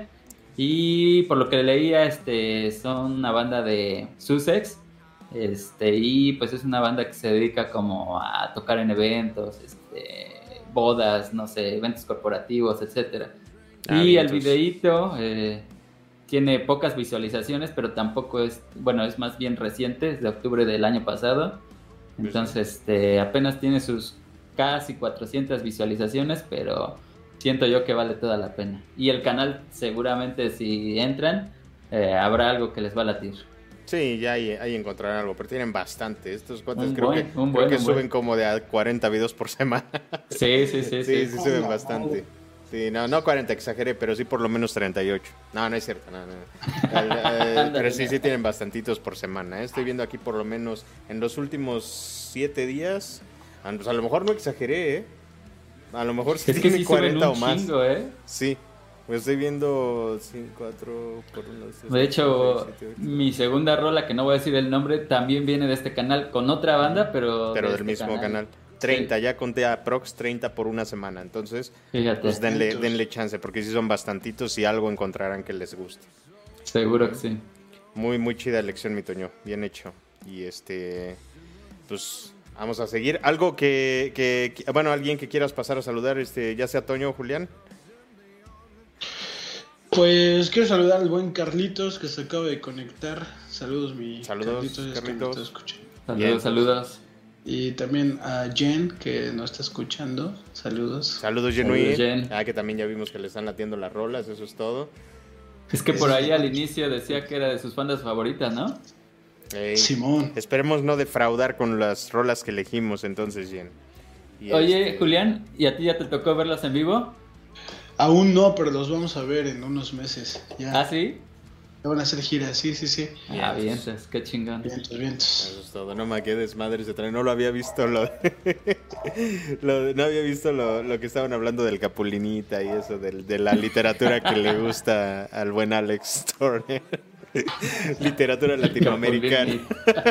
Y por lo que leía, este, son una banda de Sussex. Este, y pues es una banda que se dedica como a tocar en eventos, este, bodas, no sé, eventos corporativos, etcétera. Ah, Y el vientos. videíto eh, tiene pocas visualizaciones, pero tampoco es, bueno, es más bien reciente, es de octubre del año pasado. Entonces, este, apenas tiene sus casi cuatrocientas visualizaciones, pero siento yo que vale toda la pena. Y el canal, seguramente si entran, eh, habrá algo que les va a latir. Sí, ya ahí, ahí encontrarán algo, pero tienen bastante. Estos cuates Un creo buen, que, un creo buen, que un suben buen. como de a cuarenta videos por semana. Sí, sí, sí, Sí, sí. sí suben bastante. Sí, no, no cuarenta, exageré, pero sí por lo menos treinta y ocho. No, no es cierto, no, no. El, eh, pero sí, sí tienen bastantitos por semana. ¿eh? Estoy viendo aquí por lo menos en los últimos siete días. Ah, pues a lo mejor no exageré, ¿eh? A lo mejor sí Es que tienen sí suben cuarenta un o más. chingo, ¿eh? Sí, pues estoy viendo cinco, cuatro por uno. De hecho, mi segunda rola, que no voy a decir el nombre, también viene de este canal con otra banda, pero... Pero de del este mismo canal. treinta, ya conté a Prox treinta por una semana. Entonces, Fíjate, pues denle, Entonces- denle chance, porque sí son bastantitos y algo encontrarán que les guste. seguro que sí. Muy, muy chida elección, mi Toño. Bien hecho. Y este, pues vamos a seguir. Algo que, que, que- bueno, alguien que quieras pasar a saludar, este, ya sea Toño o Julián. Pues quiero saludar al buen Carlitos que se acaba de conectar. Saludos, mi Saludos, Carlitos. es que me Carlitos. está escuchando. Saludos, Bien. saludos. Y también a Jen que nos está escuchando. Saludos. Saludos, Genui. Saludos, Jen. Ah, que también ya vimos que le están latiendo las rolas, eso es todo. Es que por ahí al inicio decía que era de sus bandas favoritas, ¿no? Ey, Simón. Esperemos no defraudar con las rolas que elegimos entonces, Jen. Y Oye, este, Julián, ¿y a ti ya te tocó verlos en vivo? Aún no, pero los vamos a ver en unos meses. Ya, ¿Ah, sí? ya van a hacer giras, sí, sí, sí. Ah, bien, pues, qué chingón. Vientos, vientos. Eso es todo, no me quedes madre se trae. No lo había visto lo, lo- no había visto lo, lo que estaban hablando del Capulinita y eso, del- de la literatura que le gusta al buen Alex Turner. Literatura latinoamericana.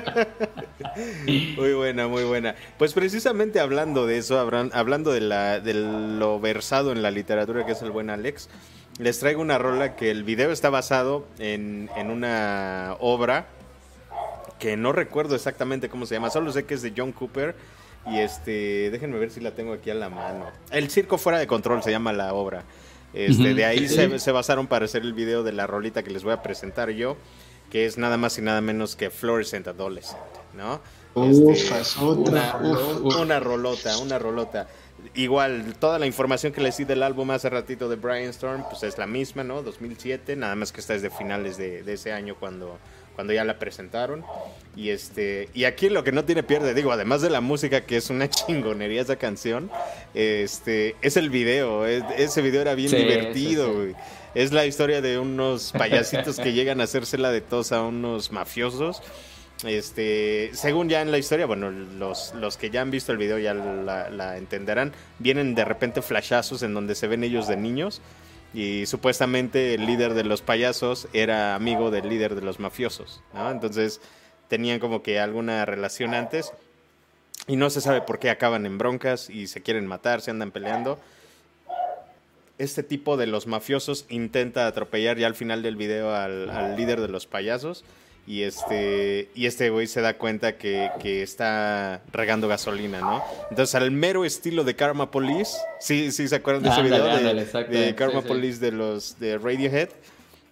Muy buena, muy buena. Pues precisamente hablando de eso, hablan- hablando de, la, de lo versado en la literatura que es el buen Alex, les traigo una rola que el video está basado en, en una obra que no recuerdo exactamente cómo se llama, solo sé que es de John Cooper y este, déjenme ver si la tengo aquí a la mano. El circo fuera de control se llama la obra. Este, Ujú. de ahí Sí. se, se basaron para hacer el video de la rolita que les voy a presentar yo, que es nada más y nada menos que Fluorescent Adolescent, ¿no? Ufas, Este, otra una, rolota. una rolota, una rolota. Igual, toda la información que les di del álbum hace ratito de Brian Storm, pues es la misma, ¿no? dos mil siete, nada más que esta es de finales de, de ese año cuando, cuando ya la presentaron. Y este y aquí lo que no tiene pierde, digo, además de la música, que es una chingonería esa canción, este es el video. Es- ese video era bien Sí, divertido, sí, sí. güey. Es la historia de unos payasitos que llegan a hacérsela de tos a unos mafiosos. Este, según ya en la historia, bueno, los, los que ya han visto el video ya la, la entenderán. Vienen de repente flashazos en donde se ven ellos de niños. Y supuestamente el líder de los payasos era amigo del líder de los mafiosos, ¿no? Entonces tenían como que alguna relación antes. Y no se sabe por qué acaban en broncas y se quieren matar, se andan peleando. Este tipo de los mafiosos intenta atropellar ya al final del video al, al líder de los payasos. Y este y este güey se da cuenta que, que está regando gasolina, ¿no? Entonces, al mero estilo de Karma Police, ¿sí, sí se acuerdan de ese Ándale, video? De, ándale, exacto, de sí, Karma sí. Police de los de Radiohead.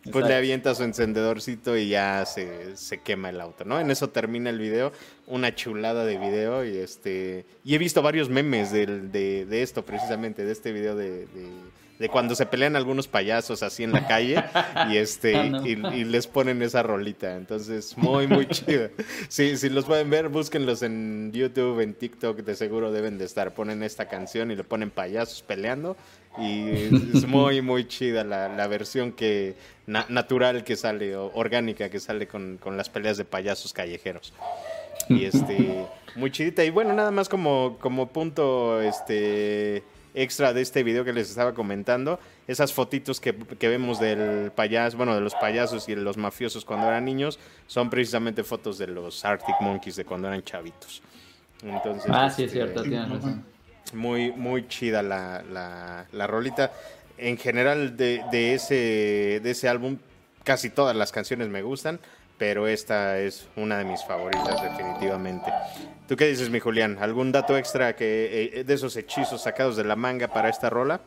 pues le avienta su encendedorcito y ya se, se quema el auto, ¿no? En eso termina el video, una chulada de video y este y he visto varios memes del, de, de esto precisamente, de este video de, de, de cuando se pelean algunos payasos así en la calle y este Ah, no. y, y les ponen esa rolita, entonces muy muy chido. Sí, si los pueden ver, búsquenlos en YouTube, en TikTok, de seguro deben de estar, ponen esta canción y le ponen payasos peleando. Y es, es muy, muy chida la, la versión que na, natural que sale, o orgánica que sale con, con las peleas de payasos callejeros. Y este, muy chidita. Y bueno, nada más como, como punto este extra de este video que les estaba comentando, esas fotitos que, que vemos del payaso, bueno, de los payasos y de los mafiosos cuando eran niños, son precisamente fotos de los Arctic Monkeys de cuando eran chavitos. Entonces, Ah, sí, es este, cierto, tienes razón. Muy, muy chida la, la, la rolita. En general de, de, ese, de ese álbum, casi todas las canciones me gustan, pero esta es una de mis favoritas definitivamente. ¿Tú qué dices, mi Julián? ¿Algún dato extra que eh, de esos hechizos sacados de la manga para esta rola?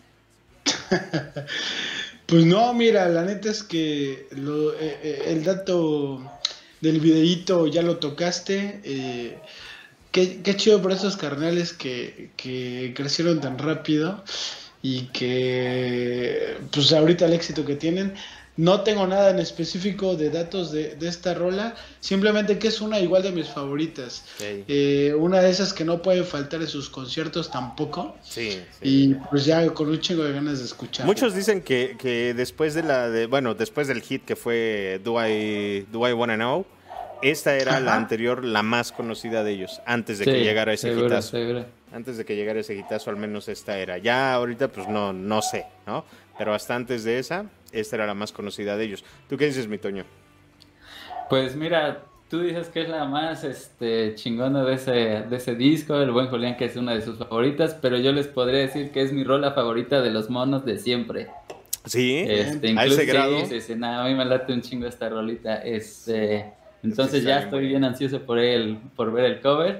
Pues no, mira, la neta es que lo, eh, eh, el dato del videíto ya lo tocaste. Eh, Qué, qué chido por esos carnales que, que crecieron tan rápido y que pues ahorita el éxito que tienen. No tengo nada en específico de datos de, de esta rola, simplemente que es una igual de mis favoritas. Sí. Eh, una de esas que no puede faltar en sus conciertos tampoco. Sí, sí. Y pues ya con un chingo de ganas de escuchar. Muchos dicen que, que después de la de, bueno, después del hit que fue Do I, Do I Wanna Know, esta era Ajá. la anterior, la más conocida de ellos, antes de Sí, que llegara ese seguro, hitazo. seguro. Antes de que llegara ese hitazo, al menos esta era. Ya ahorita, pues no, no sé, ¿no? Pero hasta antes de esa, esta era la más conocida de ellos. ¿Tú qué dices, mi Toño? Pues mira, tú dices que es la más este, chingona de ese, de ese disco, el buen Julián que es una de sus favoritas, pero yo les podría decir que es mi rola favorita de los monos de siempre. ¿Sí? Este, ¿A incluso, ese grado? Sí, sí, sí, nada, a mí me late un chingo esta rolita. Este, entonces ya estoy bien ansioso por, el, por ver el cover.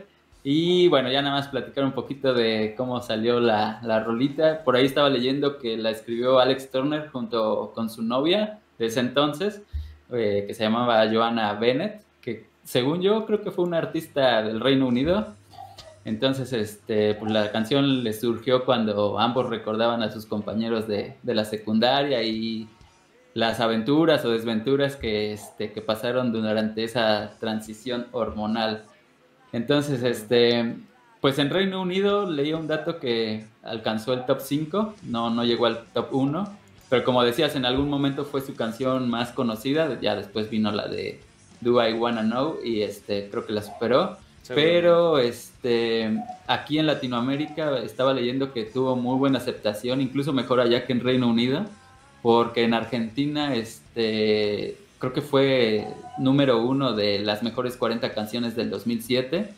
Y bueno, ya nada más platicar un poquito de cómo salió la, la rolita. Por ahí estaba leyendo que la escribió Alex Turner junto con su novia de ese entonces, eh, que se llamaba Joanna Bennett, que según yo creo que fue una artista del Reino Unido. Entonces, este, pues la canción les surgió cuando ambos recordaban a sus compañeros de, de la secundaria y las aventuras o desventuras que, este, que pasaron durante esa transición hormonal. Entonces, este, pues en Reino Unido leí un dato que alcanzó el top cinco, no, no llegó al top uno, pero como decías, en algún momento fue su canción más conocida, ya después vino la de Do I Wanna Know y este, creo que la superó. Pero este, aquí en Latinoamérica estaba leyendo que tuvo muy buena aceptación, incluso mejor allá que en Reino Unido, porque en Argentina este, creo que fue número uno de las mejores cuarenta canciones del dos mil siete,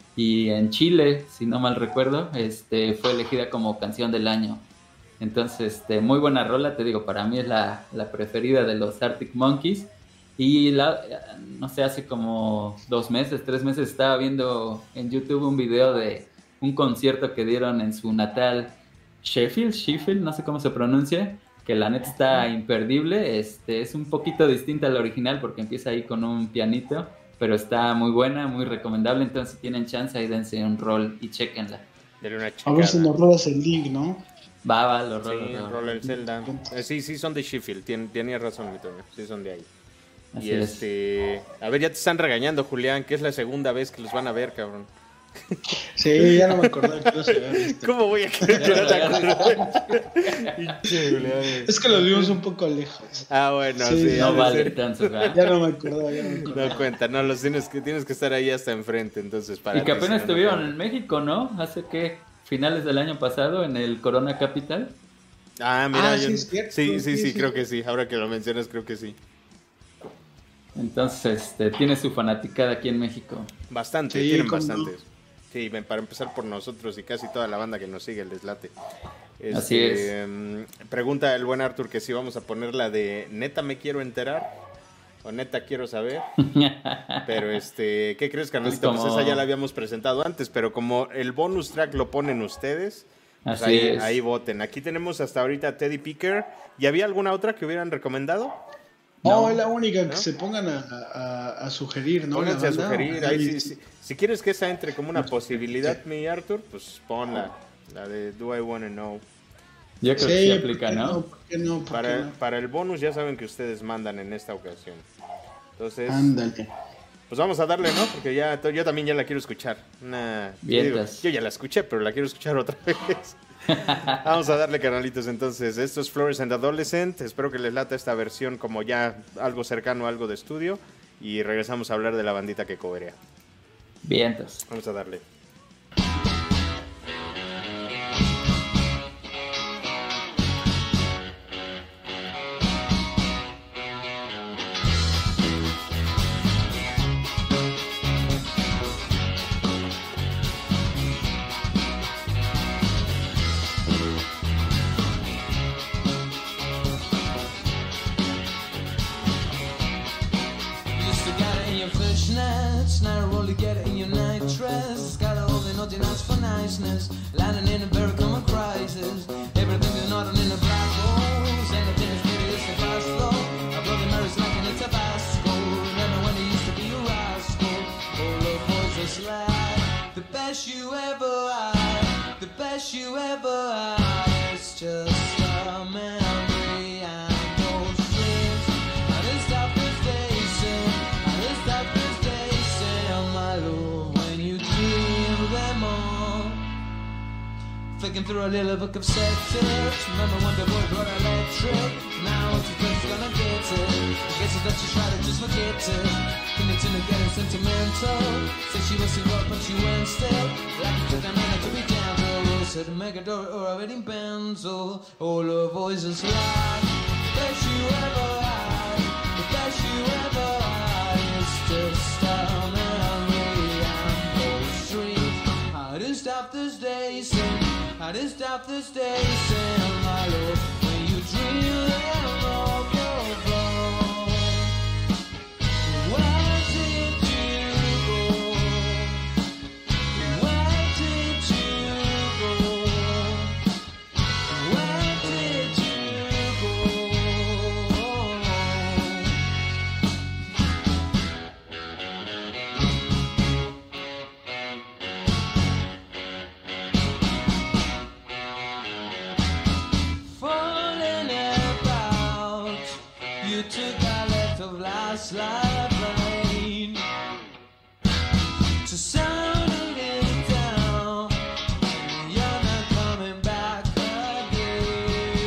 y en Chile, si no mal recuerdo, este, fue elegida como canción del año. Entonces, este, muy buena rola, te digo, para mí es la, la preferida de los Arctic Monkeys. Y la, no sé, hace como dos meses, tres meses estaba viendo en YouTube un video de un concierto que dieron en su natal Sheffield, Sheffield, no sé cómo se pronuncia, que la neta está imperdible. Este, es un poquito distinta al original porque empieza ahí con un pianito, pero está muy buena, muy recomendable. Entonces si tienen chance ahí dense un rol y chequenla. Dale una A ver si nos rolas el link, ¿no? Va, va, los rolos. Sí, rola el Zelda. Eh, sí, sí son de Sheffield, Tien, tenía razón mi Toño, sí son de ahí. Así y este, es. A ver, ya te están regañando, Julián, que es la segunda vez que los van a ver, cabrón. Sí, ya no me acordaba que no se había visto. ¿Cómo voy a creer que no te acuerdas? Es que los vimos un poco lejos. Ah, bueno, sí. sí. No vale tanto, ¿verdad? Ya no me acordaba, ya no me acordaba. No cuenta, no, los tienes que, tienes que estar ahí hasta enfrente, entonces para. Y que apenas si no, estuvieron no en México, ¿no? Hace que finales del año pasado en el Corona Capital. Ah, mira, ah, yo... sí, es cierto, sí, sí, sí, sí, creo sí. que sí. Ahora que lo mencionas, creo que sí. Entonces, este, tiene su fanaticada aquí en México. Bastante, Sí, tienen cómo bastantes. No. Sí, para empezar por nosotros y casi toda la banda que nos sigue el deslate. Este, Así es. Um, pregunta el buen Arthur que si vamos a poner la de neta me quiero enterar o neta quiero saber. Pero este, ¿qué crees, carnalito? Pues como... Pues esa ya la habíamos presentado antes, pero como el bonus track lo ponen ustedes, Pues Así ahí, es. ahí voten. Aquí tenemos hasta ahorita a Teddy Picker. ¿Y había alguna otra que hubieran recomendado? No, No. es la única que ¿No? se pongan a, a, a sugerir, ¿no? Pónganse a La banda, sugerir. o- Ahí, si, si, si quieres que esa entre como una posibilidad, mi Arthur, pues ponla. La de Do I Wanna Know. Yo creo que Sí, sí ¿por aplica, qué ¿no? ¿Por qué no? ¿Por qué Para, no? para el bonus ya saben que ustedes mandan en esta ocasión. Entonces, Ándale. pues vamos a darle, ¿no? Porque ya to- yo también ya la quiero escuchar. Una, yo, digo, Vientas. yo ya la escuché, pero la quiero escuchar otra vez. Vamos a darle, canalitos, entonces. Esto es Fluorescent Adolescent. Espero que les lata esta versión como ya algo cercano a algo de estudio. Y regresamos a hablar de la bandita que coberea. Vientos. Vamos a darle. Used to get it in your fishnets, now roll to get it in your night dress. Got all the naughty nights for niceness, landing in a very common crisis. Everything is not in the black holes, anything is pretty is a fast flow. A Bloody Mary's like in a Tabasco, remember when you used to be a rascal. All the boys are slack, the best you ever had, the best you ever had. It's just a memory and those dreams. I didn't stop this day, sin. I didn't stop this day, sin. My love, when you dream them all. Flicking through a little book of sex tips. Remember when the boy brought electric? Now it's the place gonna get it. I guess it's that you try to just forget it. Continue getting sentimental. Said she was too rough, but she went still. Like you took a minute to be gentle. Said make a door or a wedding pencil. All her voices like the best you ever had. The best you ever had. It's just a memory and those dreams. I didn't stop this day, sin. I didn't stop this day, sin, my love. When you dream them all go wrong. Where did you go? Where did you go? Where did you go? Falling about, you took a left of last line to sounding it down. You're not coming back again.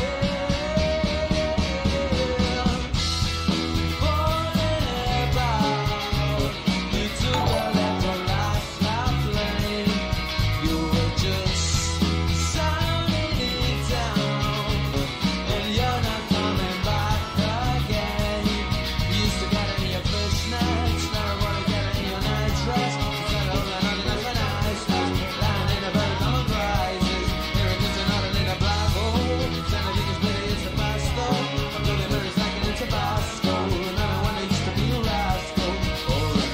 Falling about, you took a left of last line. You were just sounding it down, and you're not coming back again. You used to get in your fishnets, now I wanna get in your night dress. Instead of holding on to nothing niceness, lying in a very common crisis. Here it is, another in a black hole. Santa think it's pretty, it's the best though. I'm Bloody Mary's like in a Tabasco. Another one that used to be a rascal. Alright.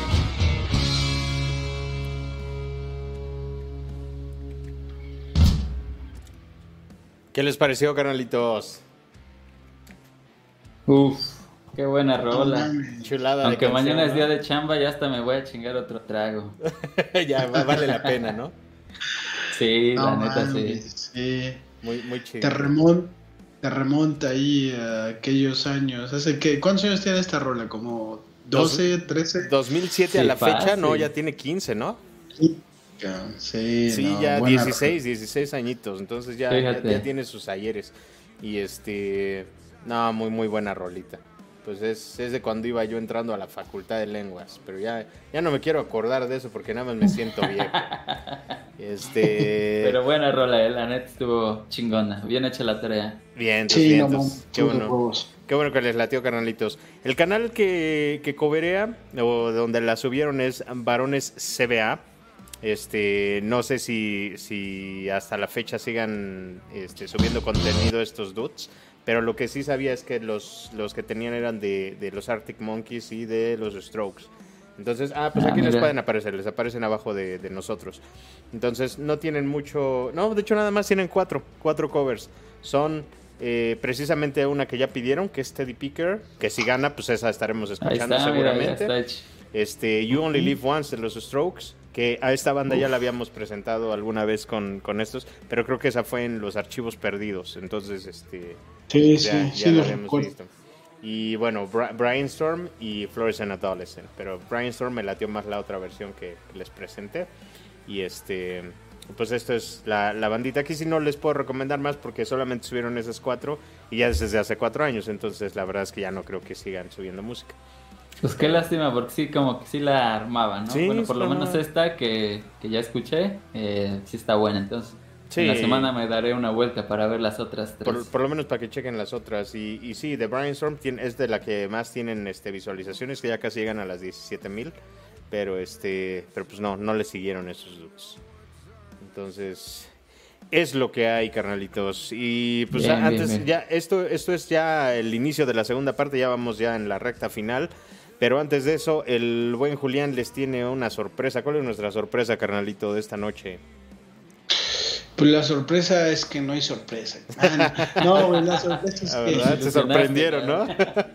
¿Qué les pareció, canalitos? Uf, qué buena No rola. mames. Chulada de Aunque canción, mañana es ¿no? día de chamba, ya hasta me voy a chingar otro trago. Ya va- vale la pena, ¿no? Sí, la No neta sí. mames, sí. Muy, muy chido. Te remonta, te remonta ahí a aquellos años. Hace que, ¿cuántos años tiene esta rola? ¿Como doce, trece? dos mil siete a Sí, la fecha, fácil. no, ya tiene quince, ¿no? Sí, Sí, no, ya buena dieciséis, dieciséis añitos, entonces ya, ya, Fíjate. ya tiene sus ayeres. Y este, no, muy, muy buena rolita. Pues es, es de cuando iba yo entrando a la facultad de lenguas, pero ya, ya no me quiero acordar de eso porque nada más me siento viejo. Este, Pero buena rola, eh, la neta estuvo chingona. Bien hecha la tarea. vientos, Sí, no, vientos. mames, Qué de bueno. huevos. Qué bueno que les latió, carnalitos. El canal que, que coberea, o donde la subieron, es Varones C B A. Este, no sé si, si hasta la fecha sigan este, subiendo contenido estos dudes, pero lo que sí sabía es que los, los que tenían eran de, de los Arctic Monkeys y de los Strokes. Entonces, ah, pues Ah, aquí les mira. pueden aparecer, les aparecen abajo de, de nosotros. Entonces, no tienen mucho, no, de hecho nada más tienen cuatro, cuatro covers. Son eh, precisamente una que ya pidieron, que es Teddy Picker, que si gana, pues esa estaremos Ahí escuchando está, mira, ya seguramente. está hecho. Este, You Only Live Once de los Strokes, que a esta banda ya la habíamos presentado alguna vez con, con estos, pero creo que esa fue en los archivos perdidos, entonces este Sí, ya, sí, ya sí, la lo habíamos recuerdo. visto. Y bueno, Bra- Brainstorm y Fluorescent Adolescent, pero Brainstorm me latió más la otra versión que les presenté. Y este, pues esto es la, la bandita. Aquí sí no les puedo recomendar más porque solamente subieron esas cuatro y ya desde hace cuatro años, entonces la verdad es que ya no creo que sigan subiendo música. Pues qué lástima, porque sí, como que sí la armaban, ¿no? Sí, bueno, por sí lo la menos armaban. esta que, que ya escuché, eh, sí está buena. Entonces, Sí. en la semana me daré una vuelta para ver las otras tres. Por, por lo menos para que chequen las otras. Y, y sí, The Brainstorm tiene, es de la que más tienen este, visualizaciones, que ya casi llegan a las diecisiete mil. Pero este, pero pues no, no le siguieron esos dudes. Entonces, es lo que hay, carnalitos. Y pues Bien, antes, bien, bien. ya, esto, esto es ya el inicio de la segunda parte, ya vamos ya en la recta final. Pero antes de eso, el buen Julián les tiene una sorpresa. ¿Cuál es nuestra sorpresa, carnalito, de esta noche? Pues la sorpresa es que no hay sorpresa. Ah, no, no, güey, la sorpresa es La que... verdad, se sorprendieron, ¿no?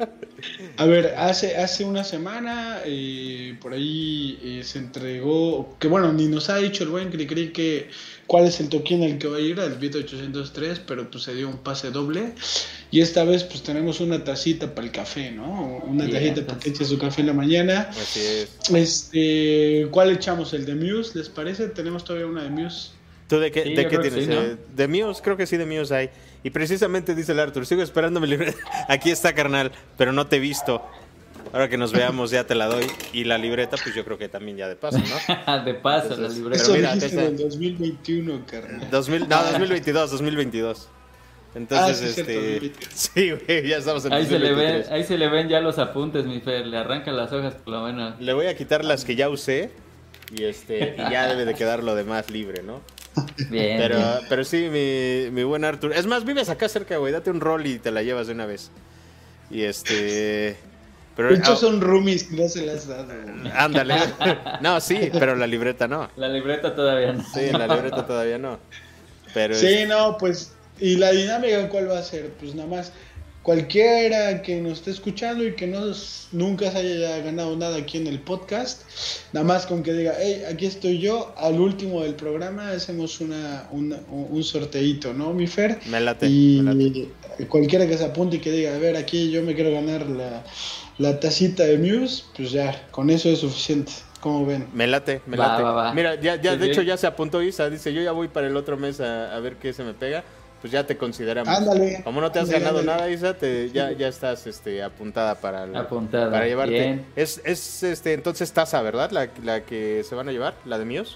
A ver, hace, hace una semana eh, por ahí eh, se entregó, que bueno, ni nos ha dicho el buen Cricri que cuál es el toquín al que va a ir, al Beat ochocientos tres, pero pues se dio un pase doble. Y esta vez pues tenemos una tacita para el café, ¿no? Una Sí, tacita para que eche su café en la mañana. Así es. Este, ¿cuál echamos? ¿El de Muse? ¿Les parece? Tenemos todavía una de Muse. ¿Tú de qué, Sí, de yo qué creo que tienes? sí, ¿no? Eh, De míos, creo que sí, de míos hay. Y precisamente dice el Arthur, sigo esperando mi libreta. Aquí está, carnal, pero no te he visto. Ahora que nos veamos ya te la doy. Y la libreta, pues yo creo que también ya de paso, ¿no? De paso, la Entonces, libreta. Eso mira, dijiste esta- del dos mil veintiuno, carnal. dos mil, no, dos mil veintidós, dos mil veintidós. Entonces, Ah, sí, cierto, este... dos mil veintidós. Sí, güey, ya estamos en Ahí se, le ven, dos mil veintitrés. ahí se le ven ya los apuntes, mi Fer. Le arrancan las hojas por lo menos. Le voy a quitar las que ya usé. Y este y ya debe de quedar lo demás libre, ¿no? Bien. Pero, bien. pero sí, mi, mi buen Arthur. Es más, vives acá cerca, güey. Date un rol y te la llevas de una vez. Y este... Pero, De hecho ah, son roomies que no se las has dado. güey. ándale. No, sí, pero la libreta no. La libreta todavía no. Sí, la libreta todavía no. Pero Sí, no, pues, ¿y la dinámica cuál va a ser? Pues nada más, cualquiera que nos esté escuchando y que no nunca se haya ganado nada aquí en el podcast, nada más con que diga, hey, aquí estoy yo, al último del programa hacemos una, una un sorteíto, ¿no, mi Fer? me late, Y me late. cualquiera que se apunte y que diga, a ver, aquí yo me quiero ganar la, la tacita de Muse, pues ya, con eso es suficiente. ¿Cómo ven? Me late, me Va, late. va, va. Mira, ya, ya Sí, de sí. hecho ya se apuntó Isa. Dice, yo ya voy para el otro mes a, a ver qué se me pega. Pues ya te consideramos. Ándale. Como no te has Ándale, ganado ándale. nada, Isa, te, ya, ya estás este, apuntada para, el- Apuntada, para llevarte. bien. Es, es este, entonces taza, ¿verdad? La, la que se van a llevar, la de míos.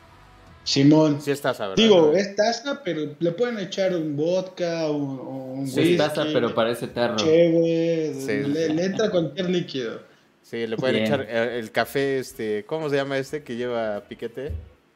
Simón. Sí es taza, ¿verdad? Digo, ¿No? es taza, pero le pueden echar un vodka o, o un Sí, whisky, taza, pero parece tarro. cheve, Sí, le, sí. le entra cualquier líquido. Sí, le pueden Bien. echar eh, el café, este, ¿cómo se llama este que lleva piquete?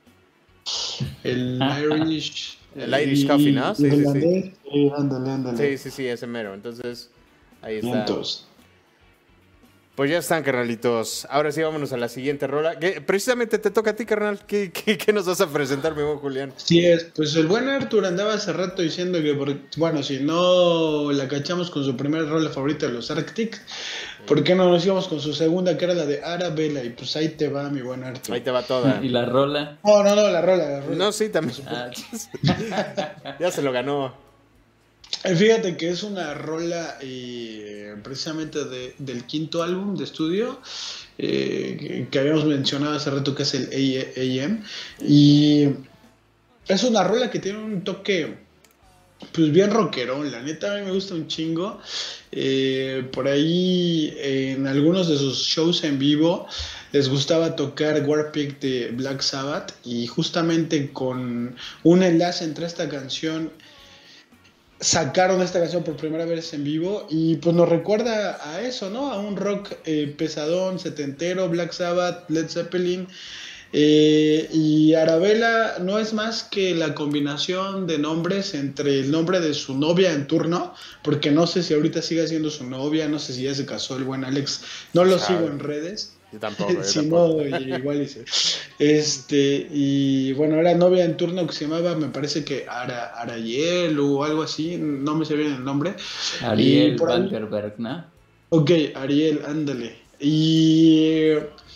El Irish. El Irish coffee, ¿no? Sí, sí, sí. irlandés, sí, ándale, ándale. Sí, sí, sí, ese mero. Entonces, ahí está. Vientos. Pues ya están, carnalitos. Ahora sí, vámonos a la siguiente rola. Que precisamente te toca a ti, carnal. ¿Qué, qué, qué nos vas a presentar, mi buen Julián? Sí es, pues el buen Arthur andaba hace rato diciendo que, por- bueno, si no la cachamos con su primera rola favorita de los Arctic, ¿por qué no nos íbamos con su segunda, que era la de Arabella? Y pues ahí te va, mi buen Arthur. Ahí te va toda. Y la rola. No, no, no, la rola, la rola. No, sí, también. Ah, Ya se lo ganó. Eh, Fíjate que es una rola eh, precisamente de- del quinto álbum de estudio eh, que, que habíamos mencionado hace rato, que es el A M. Y es una rola que tiene un toque pues bien rockerón, la neta a mí me gusta un chingo. Eh, por ahí en algunos de sus shows en vivo les gustaba tocar Warpig de Black Sabbath, y justamente con un enlace entre esta canción sacaron esta canción por primera vez en vivo, y pues nos recuerda a eso, ¿no? A un rock eh, pesadón, setentero, Black Sabbath, Led Zeppelin. Eh, y Arabella no es más que la combinación de nombres entre el nombre de su novia en turno, porque no sé si ahorita sigue siendo su novia, no sé si ya se casó el buen Alex, no lo Sabe. sigo en redes, Yo tampoco, yo Si tampoco. no, igual hice. Este, y bueno, era novia en turno que se llamaba, me parece que Ara, Arayel o algo así, no me sé bien el nombre. Y Ariel por ahí, Vanderberg, ¿no? ok, Ariel, ándale. Y,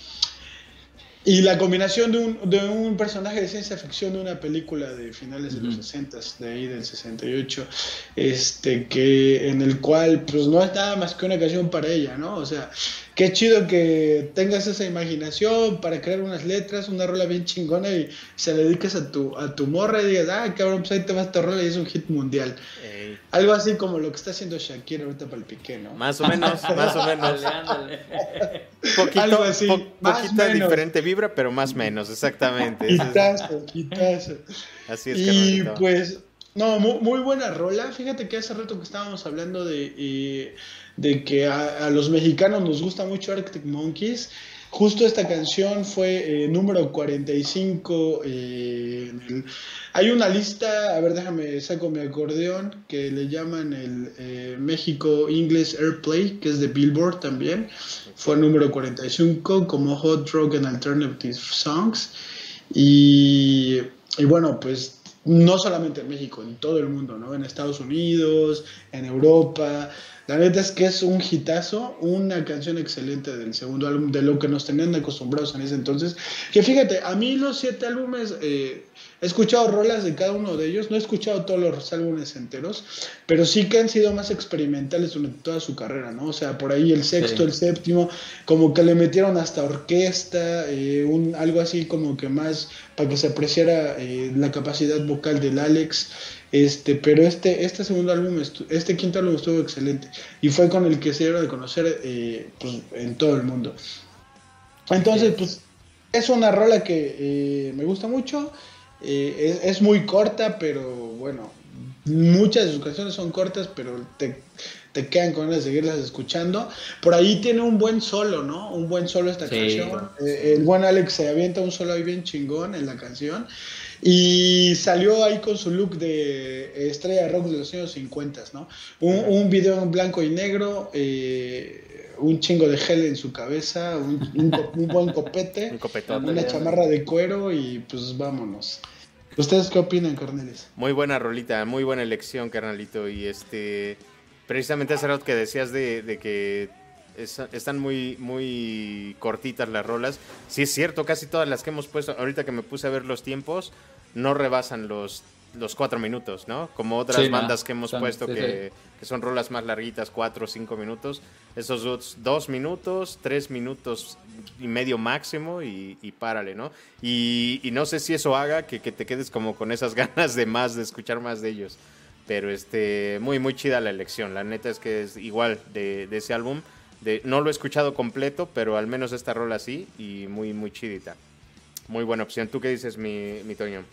y la combinación de un, de un personaje de ciencia ficción de una película de finales de los Ujú. sesenta, de ahí del sesenta y ocho, este, que, en el cual pues no es nada más que una canción para ella, ¿no? O sea, qué chido que tengas esa imaginación para crear unas letras, una rola bien chingona y se la dediques a tu, a tu morra y digas, ah, cabrón, pues ahí te va esta rola y es un hit mundial. Ey, Algo así como lo que está haciendo Shakira ahorita para el Piqué, ¿no? más o menos, más o menos. Ándale, ándale. Poquito, Algo así, po- más poquita menos. diferente vibra, pero más menos, exactamente. Ese es- Quitazo, quitazo. así es, Y carnalito. pues, no, muy, muy buena rola. Fíjate que hace rato que estábamos hablando de, eh, de que a, a los mexicanos nos gusta mucho Arctic Monkeys. Justo esta canción fue eh, número cuarenta y cinco. Eh, en el- Hay una lista, a ver, déjame, saco mi acordeón, que le llaman el eh, México English Airplay, que es de Billboard también. Fue número cuarenta y cinco como Hot Rock and Alternative Songs. Y, y bueno, pues no solamente en México, en todo el mundo, ¿no? En Estados Unidos, en Europa. La neta es que es un hitazo, una canción excelente del segundo álbum, de lo que nos tenían acostumbrados en ese entonces. Que fíjate, a mí los siete álbumes, eh, he escuchado rolas de cada uno de ellos, no he escuchado todos los álbumes enteros, pero sí que han sido más experimentales durante toda su carrera, ¿no? O sea, por ahí el sexto, Sí. el séptimo, como que le metieron hasta orquesta, eh, un, algo así como que más para que se apreciara eh, la capacidad vocal del Alex. Este, pero este, este segundo álbum, estu- este quinto álbum estuvo excelente y fue con el que se dieron a conocer eh, pues, en todo el mundo. Entonces, pues es una rola que eh, me gusta mucho, eh, es, es muy corta, pero bueno, muchas de sus canciones son cortas, pero te, te quedan con ganas de seguirlas escuchando. Por ahí tiene un buen solo, ¿no? Un buen solo esta Sí. canción. Eh, el buen Alex se avienta un solo ahí bien chingón en la canción. Y salió ahí con su look de estrella de rock de los años cincuenta, ¿no? Un, un video en blanco y negro, eh, un chingo de gel en su cabeza, un, un, co- un buen copete, Un copetón. una chamarra de cuero y pues vámonos. ¿Ustedes qué opinan, Cornelis? Muy buena rolita, muy buena elección, carnalito. Y este, precisamente hace rato que decías de, de que es- están muy, muy cortitas las rolas. Sí es cierto, casi todas las que hemos puesto, ahorita que me puse a ver los tiempos, no rebasan los, los cuatro minutos, ¿no? Como otras Sí, no, bandas que hemos son- puesto sí, que, que son rolas más larguitas, cuatro o cinco minutos. Esos dos, dos minutos, tres minutos y medio máximo y, y párale, ¿no? Y, y no sé si eso haga que, que te quedes como con esas ganas de más, de escuchar más de ellos. Pero este, muy, muy chida la elección. La neta es que es igual de, de ese álbum. De, no lo he escuchado completo, pero al menos esta rola sí. Y muy, muy chidita. Muy buena opción. ¿Tú qué dices, mi, mi Toño?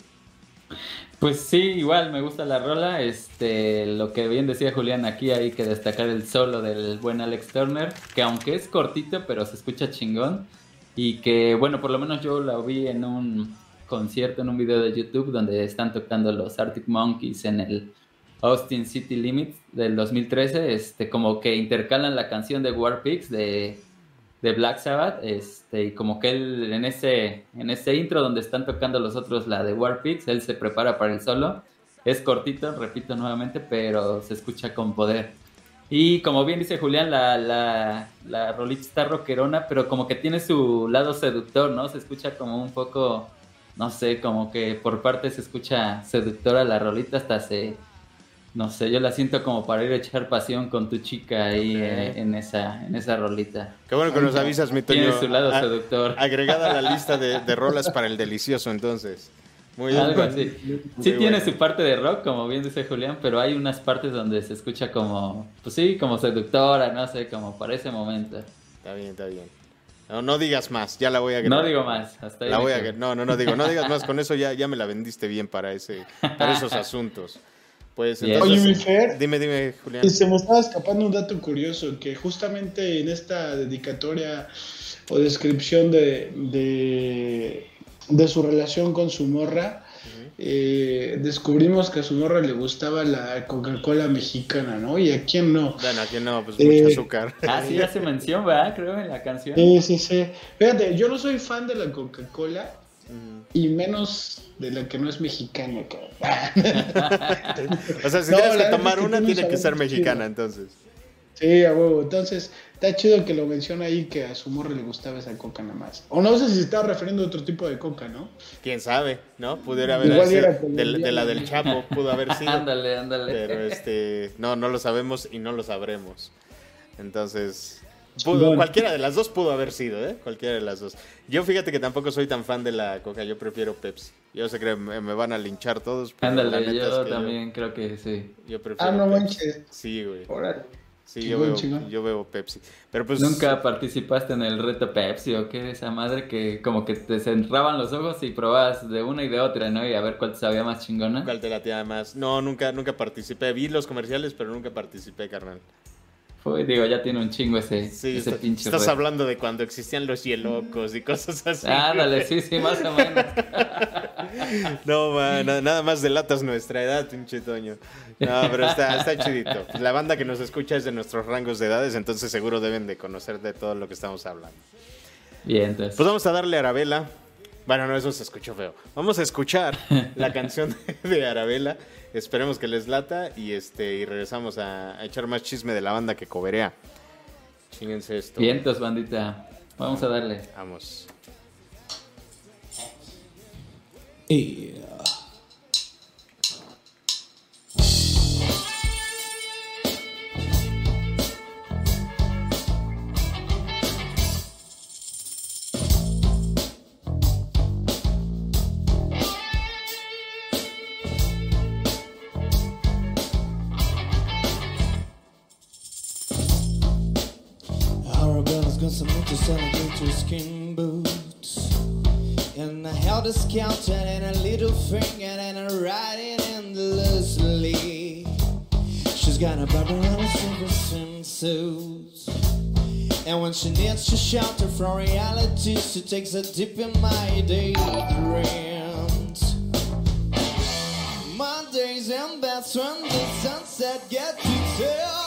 Pues sí, igual me gusta la rola. Este, lo que bien decía Julián, aquí hay que destacar el solo del buen Alex Turner, que aunque es cortito, pero se escucha chingón. Y que, bueno, por lo menos yo la vi en un concierto, en un video de YouTube, donde están tocando los Arctic Monkeys en el Austin City Limits del dos mil trece. Este, como que intercalan la canción de War Pigs de, de Black Sabbath, este, y como que él en ese, en ese intro donde están tocando los otros la de War Pigs, él se prepara para el solo. Es cortito, repito nuevamente, pero se escucha con poder. Y como bien dice Julián, la, la, la rolita está rockerona, pero como que tiene su lado seductor, ¿no? Se escucha como un poco, no sé, como que por parte se escucha seductora la rolita, hasta se... No sé, yo la siento como para ir a echar pasión con tu chica ahí Ok. eh, en esa en esa rolita. Qué bueno que nos avisas, mi Toño. Tiene su lado A- seductor. Agregada a la lista de, de rolas para el delicioso, entonces. Muy bien. Algo así. Muy Sí tiene bueno. su parte de rock, como bien dice Julián, pero hay unas partes donde se escucha como, pues sí, como seductora, no sé, como para ese momento. Está bien, está bien. No, no digas más, ya la voy a agregar. No digo más, hasta ahí La voy a dejo. agregar. No, no, no digo, no digas más, con eso ya, ya me la vendiste bien para ese, para esos asuntos. Pues Bien. entonces, Oye, mi Fer, dime, dime, Julián. y se me estaba escapando un dato curioso, que justamente en esta dedicatoria o descripción de, de, de su relación con su morra, eh, descubrimos que a su morra le gustaba la Coca-Cola mexicana, ¿no? ¿Y a quién no? Bueno, aquí no, pues Eh, mucho azúcar. Ah, sí, hace mención, ¿verdad? Creo en la canción. Sí, sí, sí. Fíjate, yo no soy fan de la Coca-Cola Mm. y menos de la que no es mexicana, cabrón. O sea, si No, tienes la que neta tomar es que una, tiene un tiene que sabor ser muy mexicana, chido. entonces. Sí, a huevo. Entonces, está chido que lo menciona ahí que a su morra le gustaba esa coca nada más. O no sé si se estaba refiriendo a otro tipo de coca, ¿no? Quién sabe, ¿no? Pudiera haber Igual sido era de, colombiana. de la del Chapo, pudo haber sido. Ándale, ándale. Pero este, no, no lo sabemos y no lo sabremos. Entonces, pudo- Chingón. cualquiera de las dos pudo haber sido, ¿eh? Cualquiera de las dos. Yo fíjate que tampoco soy tan fan de la Coca, yo prefiero Pepsi. Yo sé que me, me van a linchar todos, pero la Ándale, neta yo es que también creo que sí. Yo, yo prefiero Ah, no Pepsi. manches. Sí, güey. Órale. Sí, Chingón, yo veo, chingón. yo veo Pepsi. Pero pues ¿Nunca participaste en el reto Pepsi o qué? Esa madre que como que te cerraban los ojos y probabas de una y de otra, ¿no? Y a ver cuál te sabía más chingona. ¿cuál te latía más? No, nunca, nunca participé. Vi los comerciales, pero nunca participé, carnal. Fue, digo, ya tiene un chingo ese, Sí, ese está- pinche estás reto. hablando de cuando existían los hielocos y cosas así. Ándale, sí, sí, más o menos. No, man, na- nada más delatas nuestra edad, pinche Toño. No, pero está, está chidito. Pues la banda que nos escucha es de nuestros rangos de edades, entonces seguro deben de conocer de todo lo que estamos hablando. Bien, entonces. Pues vamos a darle a Arabella. Bueno, no, eso se escuchó feo. Vamos a escuchar la canción de Arabella. Esperemos que les lata y este y regresamos a, a echar más chisme de la banda que coberea. Chinguense esto. Vientos, bandita. Vamos a darle. Vamos. Yeah. Arabella's got some muchos alligator skin boots and a helter skelter and a little finger and a riding endlessly. She's got a Barbara silver swimsuit, and when she needs to shelter from reality, she takes a dip in my daydreams. Mondays and best when the sunset get to tell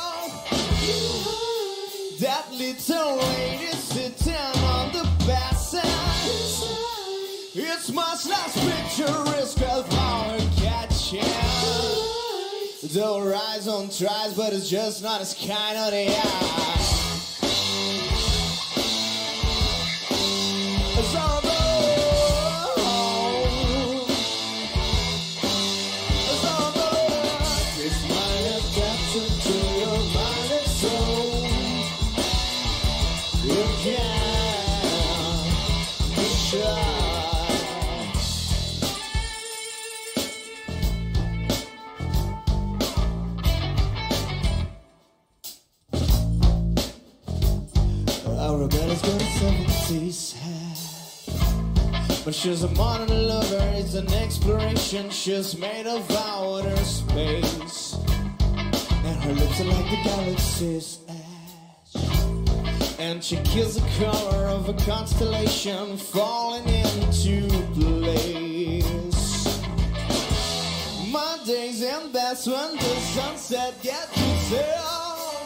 that little lady sitting on the backside. It's much less picturesque as our catching. The horizon tries, but it's just not as kind of the eye. It's all about it's all about this mind adapted to your mind and soul. You can't be shy. Arabella's got a seventies hat, but she's a modern lover. It's an exploration. She's made of outer space, and her lips are like the galaxy's edge. And she kills the color of a constellation falling into place. Mondays and that's when the sunset gets to tell.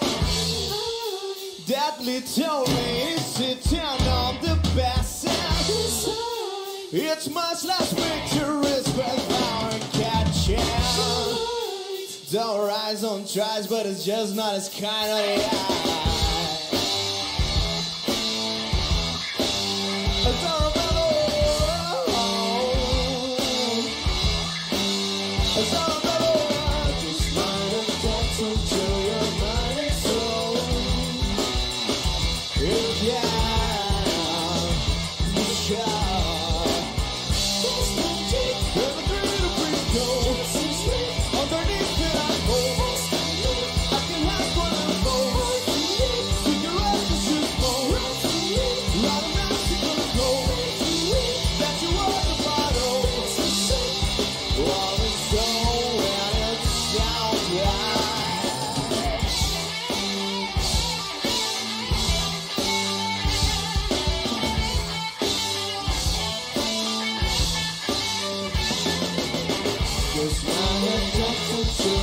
That little lady sitting on the backside. It's much less picturesque without catching. The horizon tries, but it's just not as kind of the eye. It's all about it's all about just mind and thoughts until your mind and soul. Yeah, yeah. There's a greater breeze goes underneath it I hold. I can have what I hold. Cigarettes and shoes mold. Lot of magical gold.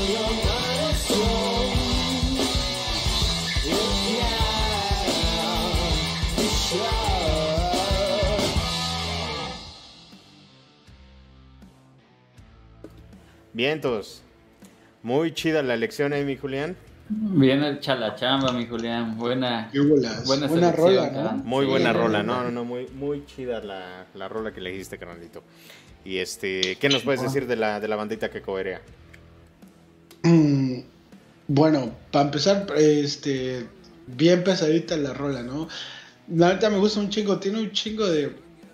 Vientos. Muy chida la elección, ¿eh, mi Julián? Bien hecha la chamba, mi Julián. Buena, Qué bolas. buena, Buena selección, rola, ¿no? carnal. Muy Sí, buena sí, rola, sí. no, no, no, muy, muy chida la, la rola que le dijiste, carnalito. Y este, ¿qué nos puedes decir de la, de la bandita que coberea? Mm, Bueno, para empezar, este, bien pesadita la rola, ¿no? La neta me gusta un chingo, tiene un chingo de,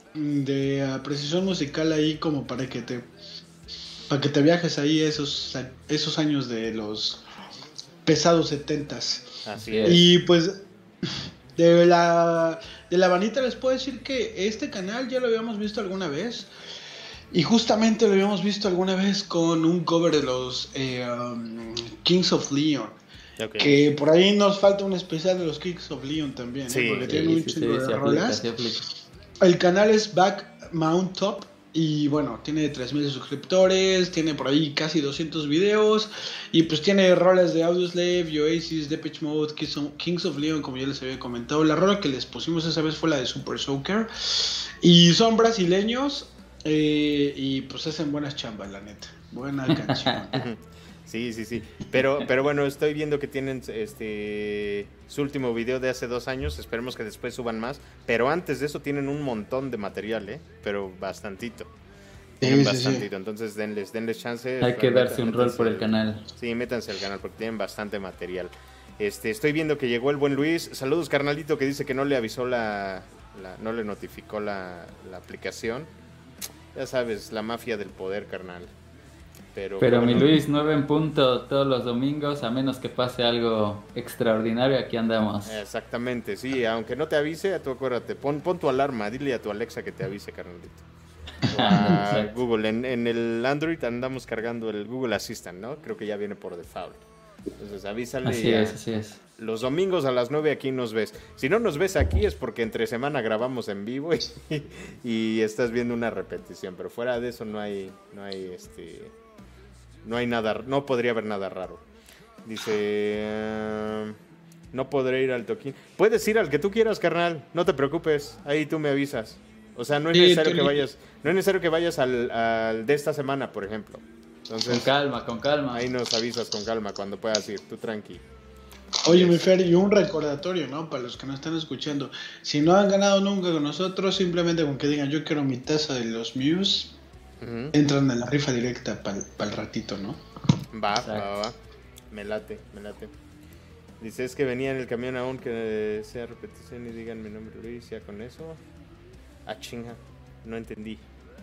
de ah, precisión musical ahí como para que te, para que te viajes ahí esos, esos años de los pesados setentas. Así Sí. es. Y pues de la de la bandita les puedo decir que este canal ya lo habíamos visto alguna vez. Y justamente lo habíamos visto alguna vez con un cover de los eh, um, Kings of Leon. Ok. Que por ahí nos falta un especial de los Kings of Leon también, ¿eh? Sí, Porque Sí, tienen un sí, sí, chingo de sí aplica, rolas. sí aplica. El canal es Back Mount Top. Y bueno, tiene tres mil suscriptores. Tiene por ahí casi doscientos videos. Y pues tiene rolas de Audioslave, Oasis, Depeche Mode, Kings of- Kings of Leon, como ya les había comentado. La rola que les pusimos esa vez fue la de Super Soaker. Y son brasileños. Eh, y pues hacen buenas chambas, la neta. Buena canción. Sí, sí, sí. Pero, pero bueno, estoy viendo que tienen este su último video de hace dos años. Esperemos que después suban más. Pero antes de eso tienen un montón de material, ¿eh? Pero bastantito. Tienen Sí, sí, bastantito. sí. Entonces denles, denles chance. Hay que Métan- darse un rol métanse por el el- canal. Sí, métanse al canal porque tienen bastante material. Este, estoy viendo que llegó el buen Luis. Saludos, carnalito, que dice que no le avisó la, la- no le notificó la, la aplicación. Ya sabes, la mafia del poder, carnal. Pero, Pero mi bueno, Luis, nueve en punto todos los domingos, a menos que pase algo extraordinario, aquí andamos. Exactamente, sí, aunque no te avise, tú acuérdate, pon, pon tu alarma, dile a tu Alexa que te avise, carnalito. O a Exacto. Google, en, en el Android andamos cargando el Google Assistant, ¿no? Creo que ya viene por default. Entonces avísale. Así ya. es, así es. Los domingos a las nueve aquí nos ves. Si no nos ves aquí es porque entre semana grabamos en vivo y, y estás viendo una repetición, pero fuera de eso no hay, no hay este, no hay nada, no podría haber nada raro. Dice, eh, no podré ir al toquín. Puedes ir al que tú quieras, carnal, no te preocupes, ahí tú me avisas. O sea, no es Sí, necesario tú- que vayas, no es necesario que vayas al, al de esta semana, por ejemplo. Entonces, Con calma, con calma. ahí nos avisas con calma cuando puedas ir, tú tranqui. Oye, Yes. mi Fer, y un recordatorio, ¿no? Para los que no están escuchando. Si no han ganado nunca con nosotros, simplemente con que digan yo quiero mi taza de los Muse, Ujú. entran en la rifa directa para el ratito, ¿no? Va, Exacto. va, va. Me late, me late. Dice, es que venía en el camión aún que sea repetición y digan mi nombre Luis, ya con eso. Ah, chinga, no entendí.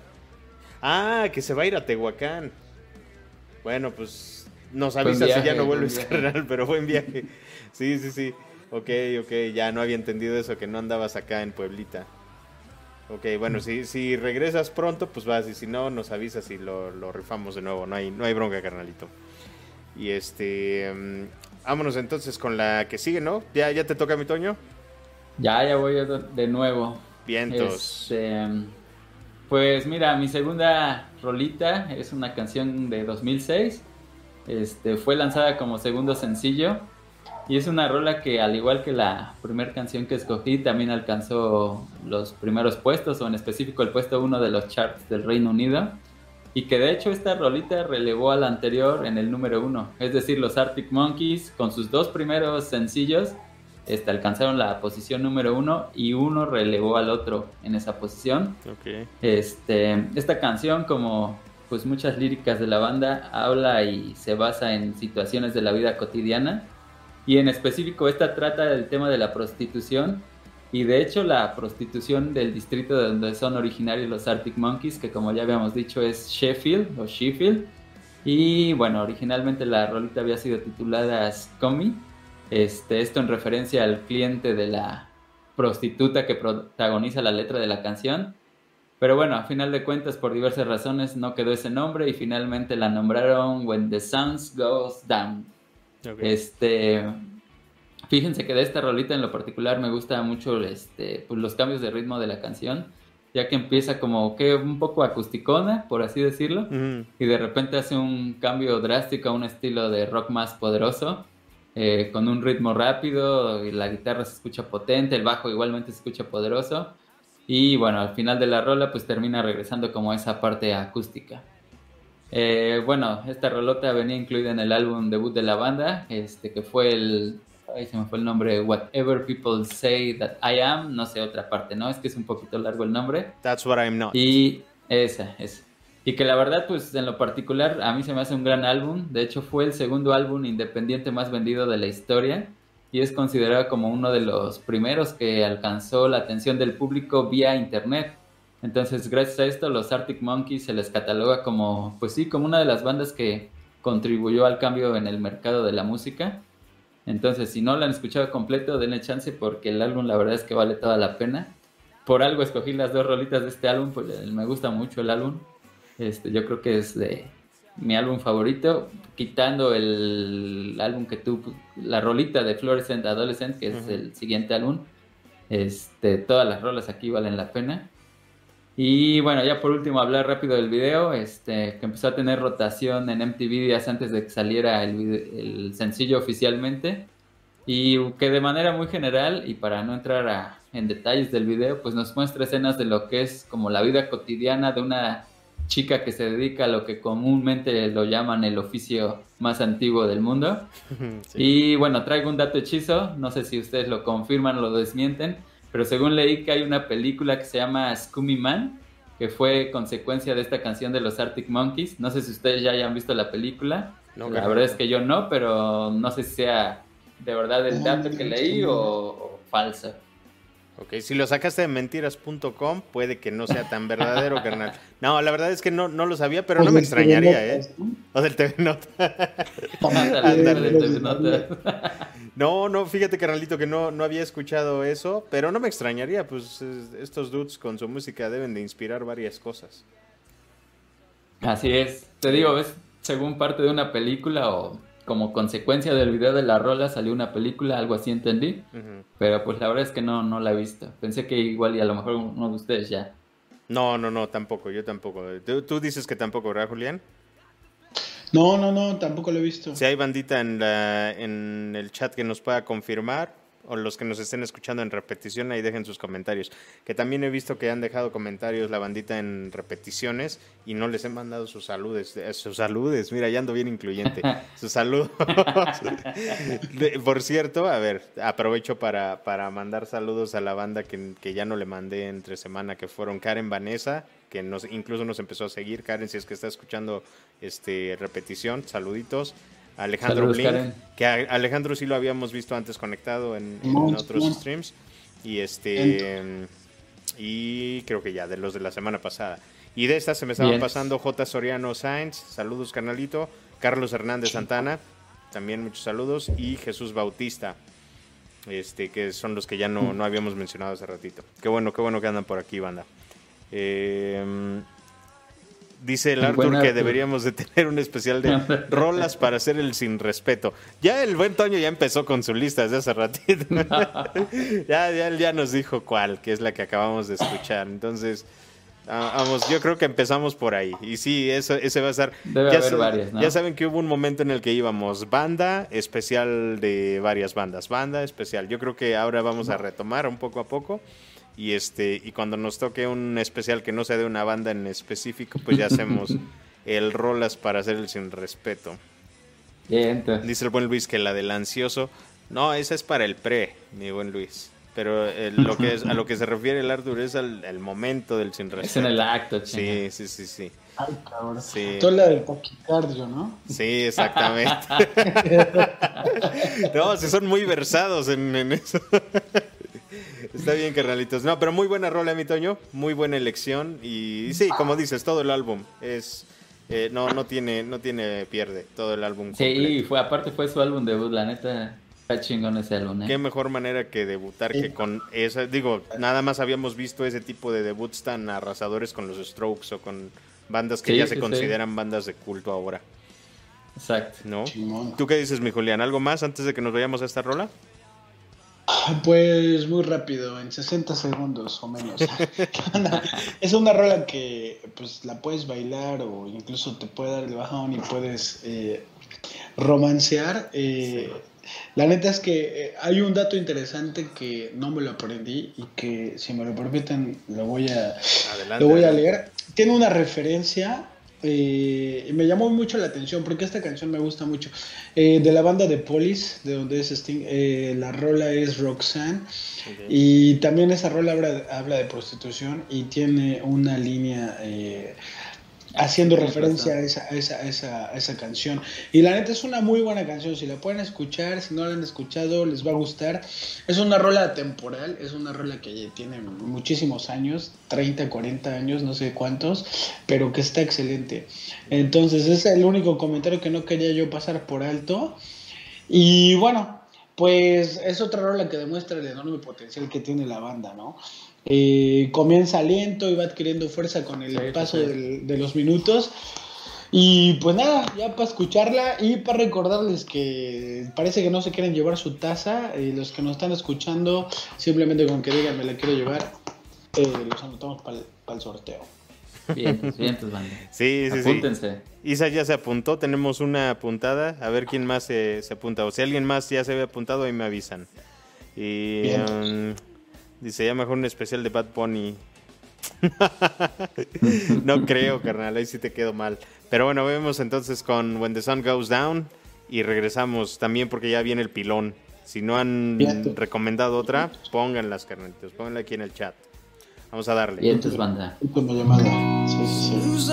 Ah, que se va a ir a Tehuacán. Bueno, pues nos Buen avisas si viaje, ya no buen vuelves, viaje. carnal, pero buen viaje. Sí, sí, sí. Ok, ok, ya no había entendido eso, que no andabas acá en Pueblita. Ok, bueno, si, si regresas pronto, pues vas, y si no, nos avisas y lo, lo rifamos de nuevo. No hay, no hay bronca, carnalito. Y este... mm, vámonos entonces con la que sigue, ¿no? ¿Ya, ya te toca, mi Toño? Ya, ya voy de de nuevo. Vientos. Este, pues mira, mi segunda rolita es una canción de dos mil seis. Este, fue lanzada como segundo sencillo. Y es una rola que, al igual que la primera canción que escogí, también alcanzó los primeros puestos, o en específico el puesto uno de los charts del Reino Unido. Y que de hecho esta rolita relevó a la anterior en el número uno. Es decir, los Arctic Monkeys, con sus dos primeros sencillos, este, alcanzaron la posición número uno y uno relevó al otro en esa posición. Ok. Este, esta canción, como pues muchas líricas de la banda, habla y se basa en situaciones de la vida cotidiana. Y en específico esta trata del tema de la prostitución. Y de hecho la prostitución del distrito de donde son originarios los Arctic Monkeys, que como ya habíamos dicho es Sheffield o Sheffield. Y bueno, originalmente la rolita había sido titulada Scummy. Este, esto en referencia al cliente de la prostituta que protagoniza la letra de la canción. Pero bueno, a final de cuentas, por diversas razones no quedó ese nombre y finalmente la nombraron When the Sun Goes Down. Ok. Este, fíjense que de esta rolita en lo particular me gusta mucho este, pues los cambios de ritmo de la canción. ya que empieza como que un poco acusticona, por así decirlo, Ujú. y de repente hace un cambio drástico a un estilo de rock más poderoso, eh, con un ritmo rápido, y la guitarra se escucha potente, el bajo igualmente se escucha poderoso, y bueno, al final de la rola pues termina regresando como a esa parte acústica. Eh, bueno, esta rolota venía incluida en el álbum debut de la banda, este que fue el, ay, se me fue el nombre, Whatever People Say That I Am, no sé otra parte, ¿no? Es que es un poquito largo el nombre. That's What I'm Not. Y esa, esa. Y que la verdad, pues en lo particular, a mí se me hace un gran álbum. De hecho, fue el segundo álbum independiente más vendido de la historia y es considerado como uno de los primeros que alcanzó la atención del público vía internet. Entonces, gracias a esto, los Arctic Monkeys se les cataloga como, pues sí, como una de las bandas que contribuyó al cambio en el mercado de la música. Entonces, si no lo han escuchado completo, denle chance porque el álbum la verdad es que vale toda la pena. Por algo escogí las dos rolitas de este álbum, pues me gusta mucho el álbum. Este, yo creo que es de mi álbum favorito, quitando el álbum que tú, la rolita de Fluorescent Adolescent, que es uh-huh. el siguiente álbum. Este, todas las rolas aquí valen la pena. Y bueno, ya por último hablar rápido del video, este, que empezó a tener rotación en M T V días antes de que saliera el, video, el sencillo oficialmente, y que de manera muy general, y para no entrar a, en detalles del video, pues nos muestra escenas de lo que es como la vida cotidiana de una chica que se dedica a lo que comúnmente lo llaman el oficio más antiguo del mundo. Sí. Y bueno, traigo un dato hechizo, no sé si ustedes lo confirman o lo desmienten, pero según leí que hay una película que se llama Scooby Man, que fue consecuencia de esta canción de los Arctic Monkeys. No sé si ustedes ya hayan visto la película. No, la verdad no. es que yo no, pero no sé si sea de verdad el dato que leí o, o falso. Ok, si lo sacaste de mentiras punto com, puede que no sea tan verdadero, carnal. No, la verdad es que no, no lo sabía, pero o no me extrañaría, ¿eh? O del T V Nota. No, no, fíjate, carnalito, que no, no había escuchado eso, pero no me extrañaría, pues estos dudes con su música deben de inspirar varias cosas. Así es, te digo, es según parte de una película o como consecuencia del video de la rola salió una película, algo así entendí, uh-huh. pero pues la verdad es que no, no la he visto. Pensé que igual y a lo mejor uno de ustedes ya. No, no, no, tampoco, yo tampoco. ¿Tú, tú dices que tampoco, ¿verdad, Julián? No, no, no, tampoco lo he visto. Si hay bandita en, la, en el chat que nos pueda confirmar, o los que nos estén escuchando en repetición, ahí dejen sus comentarios. Que también he visto que han dejado comentarios la bandita en repeticiones y no les he mandado sus saludes. Sus saludes, mira, ya ando bien incluyente. Sus saludos. de, por cierto, a ver, aprovecho para, para mandar saludos a la banda que, que ya no le mandé entre semana, que fueron Karen Vanessa, que nos, incluso nos empezó a seguir. Karen, si es que está escuchando este repetición, saluditos. Alejandro Blink, que a Alejandro sí lo habíamos visto antes conectado en, en no, otros no. streams y este y creo que ya de los de la semana pasada y de estas se me estaban yes. pasando J. Soriano Sainz, saludos carnalito, Carlos Hernández Santana, también muchos saludos, y Jesús Bautista, este que son los que ya no, no habíamos mencionado hace ratito. Qué bueno, qué bueno que andan por aquí, banda. Eh, Dice el Arthur Buena, que deberíamos de tener un especial de rolas para hacer el sin respeto. Ya el buen Toño ya empezó con su lista desde hace ratito. No. ya, ya, ya nos dijo cuál, que es la que acabamos de escuchar. Entonces, uh, vamos, yo creo que empezamos por ahí. Y sí, eso, ese va a ser... Debe ya haber sa- varias, ¿no? Ya saben que hubo un momento en el que íbamos banda, especial de varias bandas. Banda, especial. Yo creo que ahora vamos a retomar un poco a poco. Y este y cuando nos toque un especial que no sea de una banda en específico, pues ya hacemos el rolas para hacer el sin respeto. Bien, entonces. Dice el buen Luis que la del ansioso, no, esa es para el pre, mi buen Luis. Pero el, lo que es, a lo que se refiere el Arthur es al, al momento del sin respeto. Es en el acto, sí, sí, sí, sí. Ay, cabrón. Sí. Toda la del taquicardio, ¿no? Sí, exactamente. No, si son muy versados en, en eso. Está bien, carnalitos. No, pero muy buena rola, mi Toño. Muy buena elección. Y sí, como dices, todo el álbum es... Eh, no, no tiene, no tiene pierde. Todo el álbum completo. Sí, fue, aparte fue su álbum debut, la neta. Está chingón ese álbum, ¿eh? Qué mejor manera que debutar sí. que con esa... Digo, nada más habíamos visto ese tipo de debuts tan arrasadores con los Strokes o con bandas que sí, ya se sí, consideran sí. bandas de culto ahora. Exacto. ¿No? Chingón. ¿Tú qué dices, mi Julián? ¿Algo más antes de que nos vayamos a esta rola? Pues muy rápido, en sesenta segundos o menos. Es una rola que pues la puedes bailar o incluso te puede dar el bajón y puedes eh, romancear. Eh, sí. La neta es que eh, hay un dato interesante que no me lo aprendí y que si me lo permiten lo voy a, adelante, lo voy a leer. Tiene una referencia... Eh, y me llamó mucho la atención porque esta canción me gusta mucho, eh, de la banda de Police, de donde es Sting. Eh, la rola es Roxanne, okay. Y también esa rola habla, habla de prostitución y tiene una línea eh, haciendo referencia a esa, a, esa, a, esa, a esa canción, y la neta es una muy buena canción. Si la pueden escuchar, si no la han escuchado les va a gustar. Es una rola temporal, es una rola que tiene muchísimos años, treinta, cuarenta años, no sé cuántos, pero que está excelente. Entonces ese es el único comentario que no quería yo pasar por alto. Y bueno, pues es otra rola que demuestra el enorme potencial que tiene la banda, ¿no? Eh, comienza lento y va adquiriendo fuerza con el sí, paso sí. de, de los minutos. Y pues nada, ya para escucharla y para recordarles que parece que no se quieren llevar su taza. Eh, los que nos están escuchando, simplemente con que digan me la quiero llevar, eh, los anotamos para el sorteo. Bien, bien, pues banda. Sí, sí, apúntense. Sí. Isa ya se apuntó, tenemos una apuntada. A ver quién más se, se apunta. O si alguien más ya se había apuntado, ahí me avisan. Y um, dice, ya mejor un especial de Bad Bunny. No creo, carnal, ahí sí te quedo mal. Pero bueno, vemos entonces con When the Sun Goes Down y regresamos también porque ya viene el pilón. Si no han Bien. recomendado otra, pónganlas, carnalitos, pónganla aquí en el chat. Vamos a darle. Y entonces banda. Como llamada. Sí, sí, sí.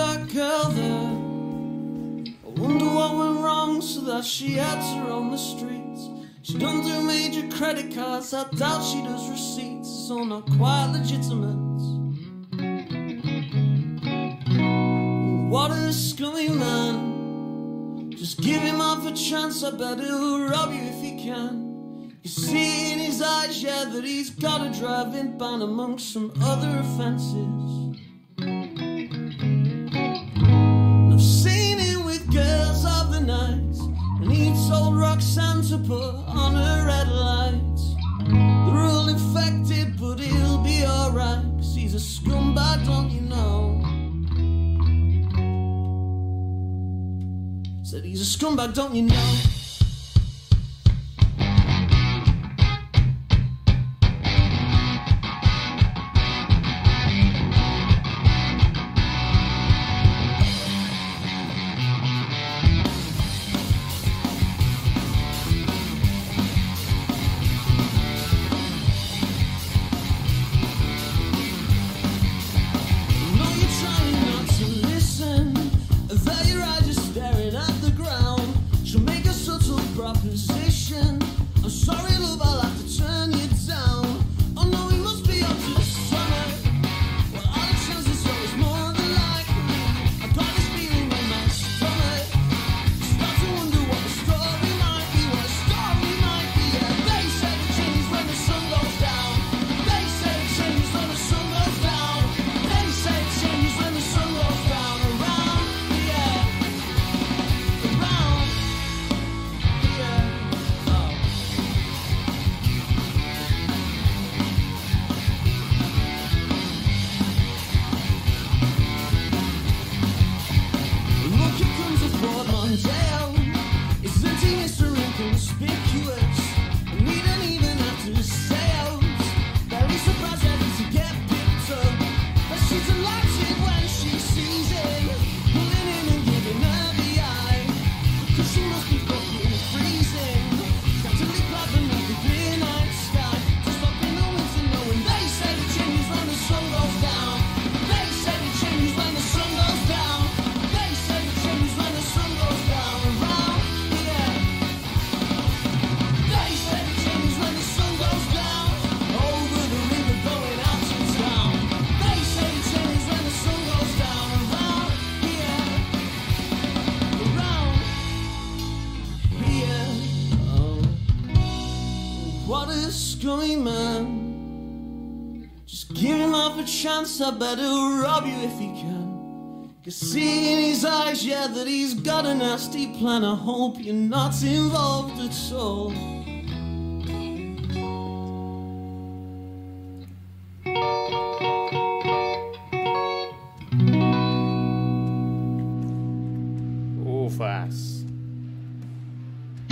I wonder what went wrong so that she had to roam the streets. She don't do major credit cards, I doubt she does receipts, so not quite legitimate. What a scummy man. Just give him half a chance, I bet he'll rob you if he can. You see in his eyes, yeah, that he's got a driving ban amongst some other offences. And I've seen him with girls of the night, and he told Roxanne to put on her red lights. They're all infected, but he'll be alright, cause he's a scumbag, don't you know? Said he's a scumbag, don't you know? I bet he'll rob you if he can. Cause see in his eyes, yeah, that he's got a nasty plan. I hope you're not involved at all.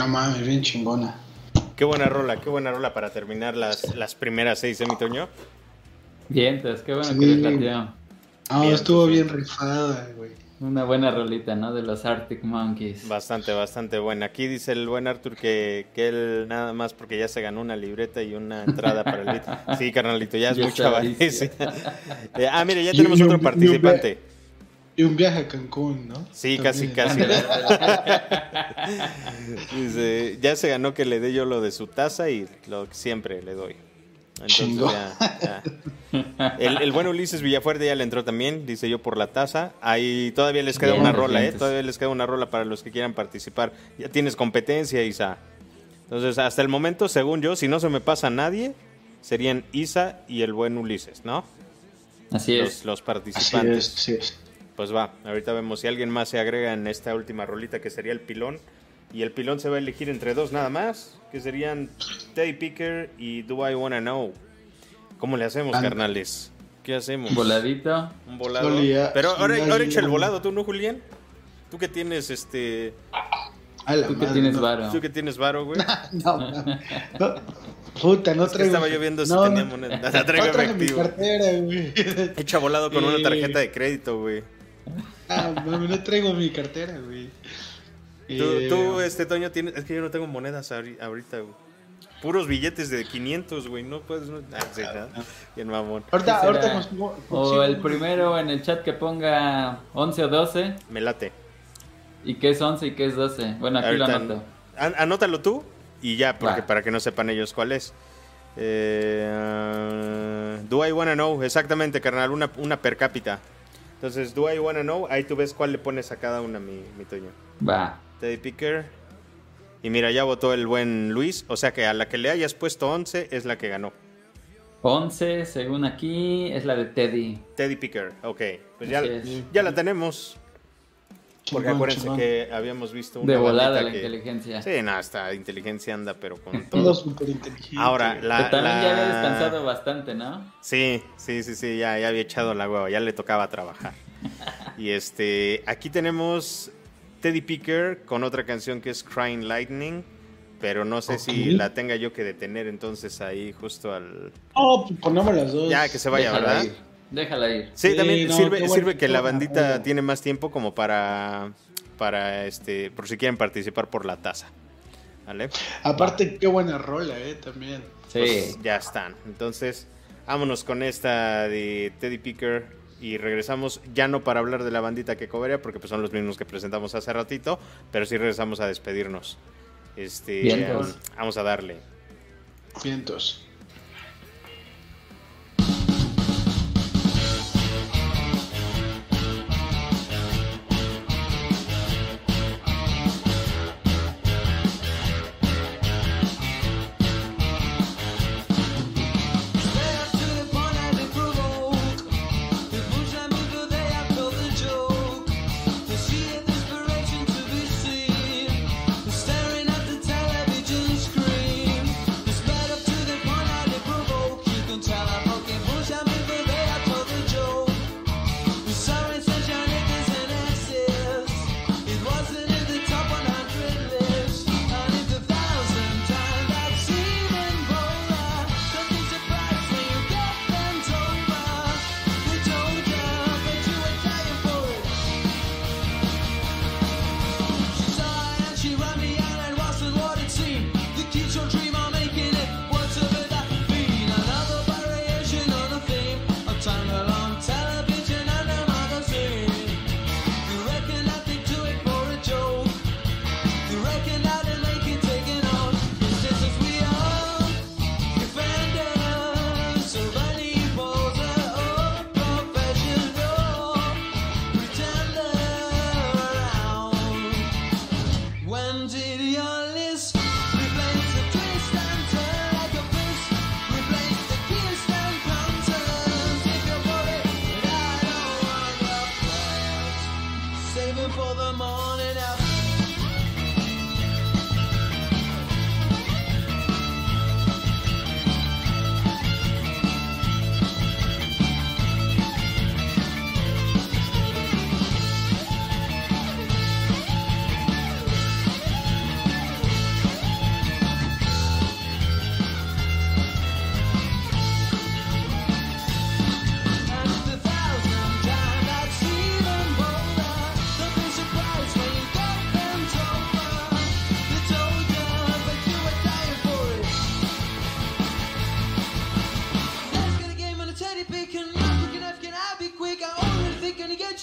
No mames, bien chingona. Qué buena rola, qué buena rola para terminar las, las primeras seis, ¿eh, mi Toño? Bien, entonces, qué bueno Sí. que les latió. No, Bien, estuvo pues, bien rifada, güey. Una buena rolita, ¿no? De los Arctic Monkeys. Bastante, bastante buena. Aquí dice el buen Arthur que, que él nada más porque ya se ganó una libreta y una entrada para el beat. Sí, carnalito, ya es Ya mucha está avaricia. Eh, ah, mire, ya Y- tenemos y otro un- y un participante. Y un viaje a Cancún, ¿no? Sí, casi, También. casi. Dice, ya se ganó que le dé yo lo de su taza y lo que siempre le doy. Entonces Chingón. ya, ya. El, el buen Ulises Villafuerte ya le entró también, dice yo por la taza. Ahí todavía les queda Bien, una rola, ¿eh? recientes. Todavía les queda una rola para los que quieran participar. Ya tienes competencia, Isa. Entonces, hasta el momento, según yo, si no se me pasa nadie, serían Isa y el buen Ulises, ¿no? Así Los, es. los Así participantes. es, así es. Pues va, ahorita vemos si alguien más se agrega en esta última rolita que sería el pilón. Y el pilón se va a elegir entre dos nada más, que serían Teddy Picker y Do I Wanna Know. ¿Cómo le hacemos, Anda. carnales? ¿Qué hacemos? Voladito. Un volado. Solía- Pero ahora, solía- ahora echa el volado tú, ¿no, Julián? Tú que tienes este... A la Tú que madre, tienes no. varo. Tú que tienes varo, güey. No, no, no. Puta, no Es que traigo. estaba yo viendo si no, tenía no. moneda. No La traigo traje mi efectivo. cartera, güey. Echa volado con una Eh. tarjeta de crédito, güey. Ah, mami, no traigo mi cartera, güey. Tú, Eh, tú, este, Toño, tienes... Es que yo no tengo monedas ahori- ahorita, güey. Puros billetes de quinientos, güey. No puedes... No... Ah, sí, ¿no? Bien mamón. Ahorita, ¿Qué ahorita será? consigo- O consigo el un- primero en el chat que ponga once o doce. Me late. ¿Y qué es once y qué es doce? Bueno, aquí Ahorita- lo anoto. An- anótalo tú y ya, porque Va. para que no sepan ellos cuál es. Eh, do I Wanna Know, exactamente, carnal, una, una per cápita. Entonces, Do I Wanna Know, ahí tú ves cuál le pones a cada una, mi, mi Toño. Va. Teddy Picker. Y mira, ya votó el buen Luis, o sea que a la que le hayas puesto once es la que ganó. once, según aquí, es la de Teddy. Teddy Picker, ok. Pues ya, Así es. ya la tenemos. Porque Chingón, acuérdense chingón. que habíamos visto una De volada bandita la que- inteligencia. Sí, no, esta inteligencia anda, pero con Todo todo. súper inteligente. Ahora, güey. la, Que también ya había la- descansado bastante, ¿no? Sí, sí, sí, sí, ya, ya había echado la hueva, ya le tocaba trabajar. Y este, aquí tenemos Teddy Picker con otra canción que es Crying Lightning, pero no sé si Ok. la tenga yo que detener entonces ahí justo al... No, pues ponemos las dos. Ya, que se vaya, Déjala ¿verdad? ir. Déjala ir. Sí, Sí, también no, sirve, qué bueno, sirve que qué la buena bandita rola. tiene más tiempo como para, para este, por si quieren participar por la taza. ¿Vale? Aparte, qué buena rola, eh, también. Sí. Pues ya están. Entonces, vámonos con esta de Teddy Picker y regresamos ya no para hablar de la bandita que cobraría, porque pues son los mismos que presentamos hace ratito, pero sí regresamos a despedirnos. Este, Vientos. um, vamos a darle. Vientos. Straight up to the point I did provoke. The bullshit movie, they have told the joke. The sheer desperation to be seen. Staring at the television screen. Straight up to the point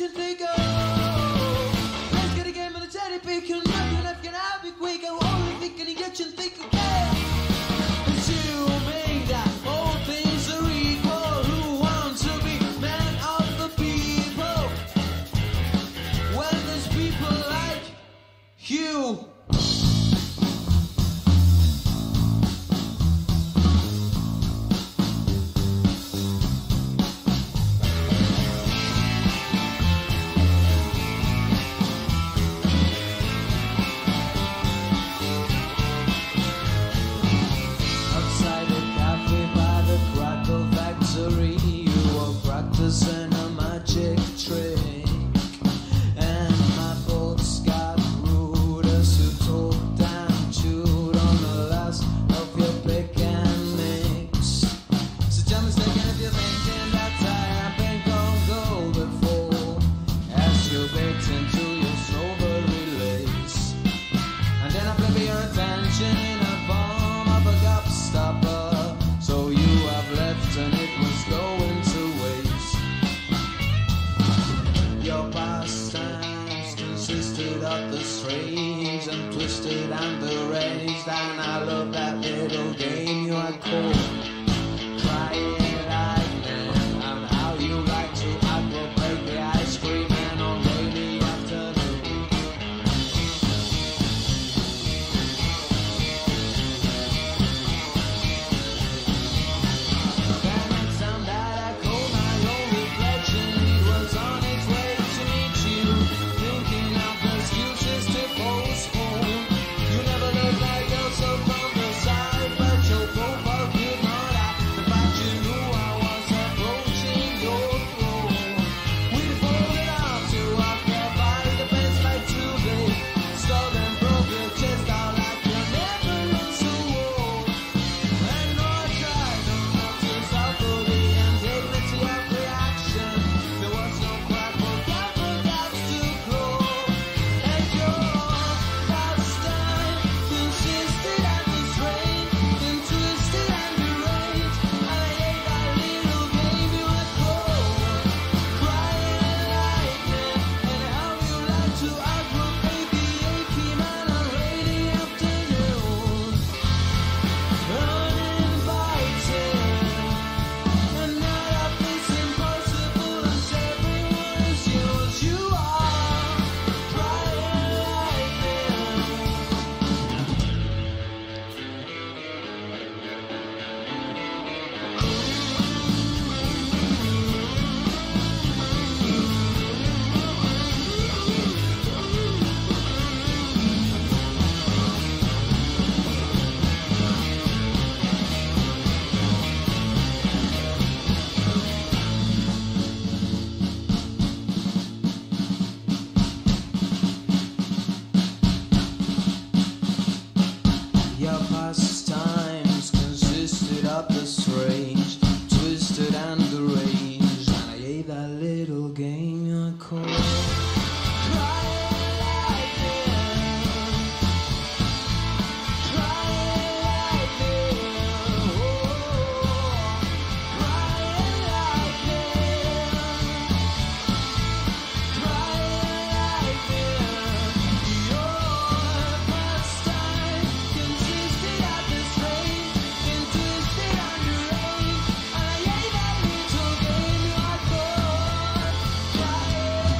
you think, oh, let's get a game of the teddy pick, and nothing left can I be quick, I'm only thinking to get you to think, okay, it's you made that all things are equal, who wants to be man of the people, when there's people like you. And a magic trick, and my boats got ruders who talked and chewed on the last of your pick and mix. So tell me, second, if you're thinking that I have been gone go before, as you bit into your strawberry lace, and then I flip your attention in a form of a gobstopper, so you have left and it was going to waste. Your pastimes consisted of the strange and twisted and deranged, and I love that little game you had called Crying Lightning, and how you like to aggravate the ice cream man on rainy afternoon. Then it sounded that I called my own reflection, it was on its way to meet you, thinking of excuses to postpone. You never looked like you're so from the side, but your profile could not hide the fact you knew I was approaching your throne. We folded out to occupy the bench like two days, stole and broke your chest out like you never learned to walk. And though I tried not to suffer the indignity of reaction, there was no crack for gaps to claw. And your pastime consisted of the strange and twisted and deranged, and I hate that little game you had called Crying Lightning, and how you like to aggravate the aching man on rainy afternoon. Uninvited, and not a place impossible as everyone is yours. You are Crying Lightning. Your pastimes consisted of the strange, twisted and deranged, and I hate that little game you call Crying Lightning. Crying Lightning. Oh, Crying Lightning. Crying Lightning. Your pastime consisted of the strange and twisted and deranged, and I hate that little game you had called Crying.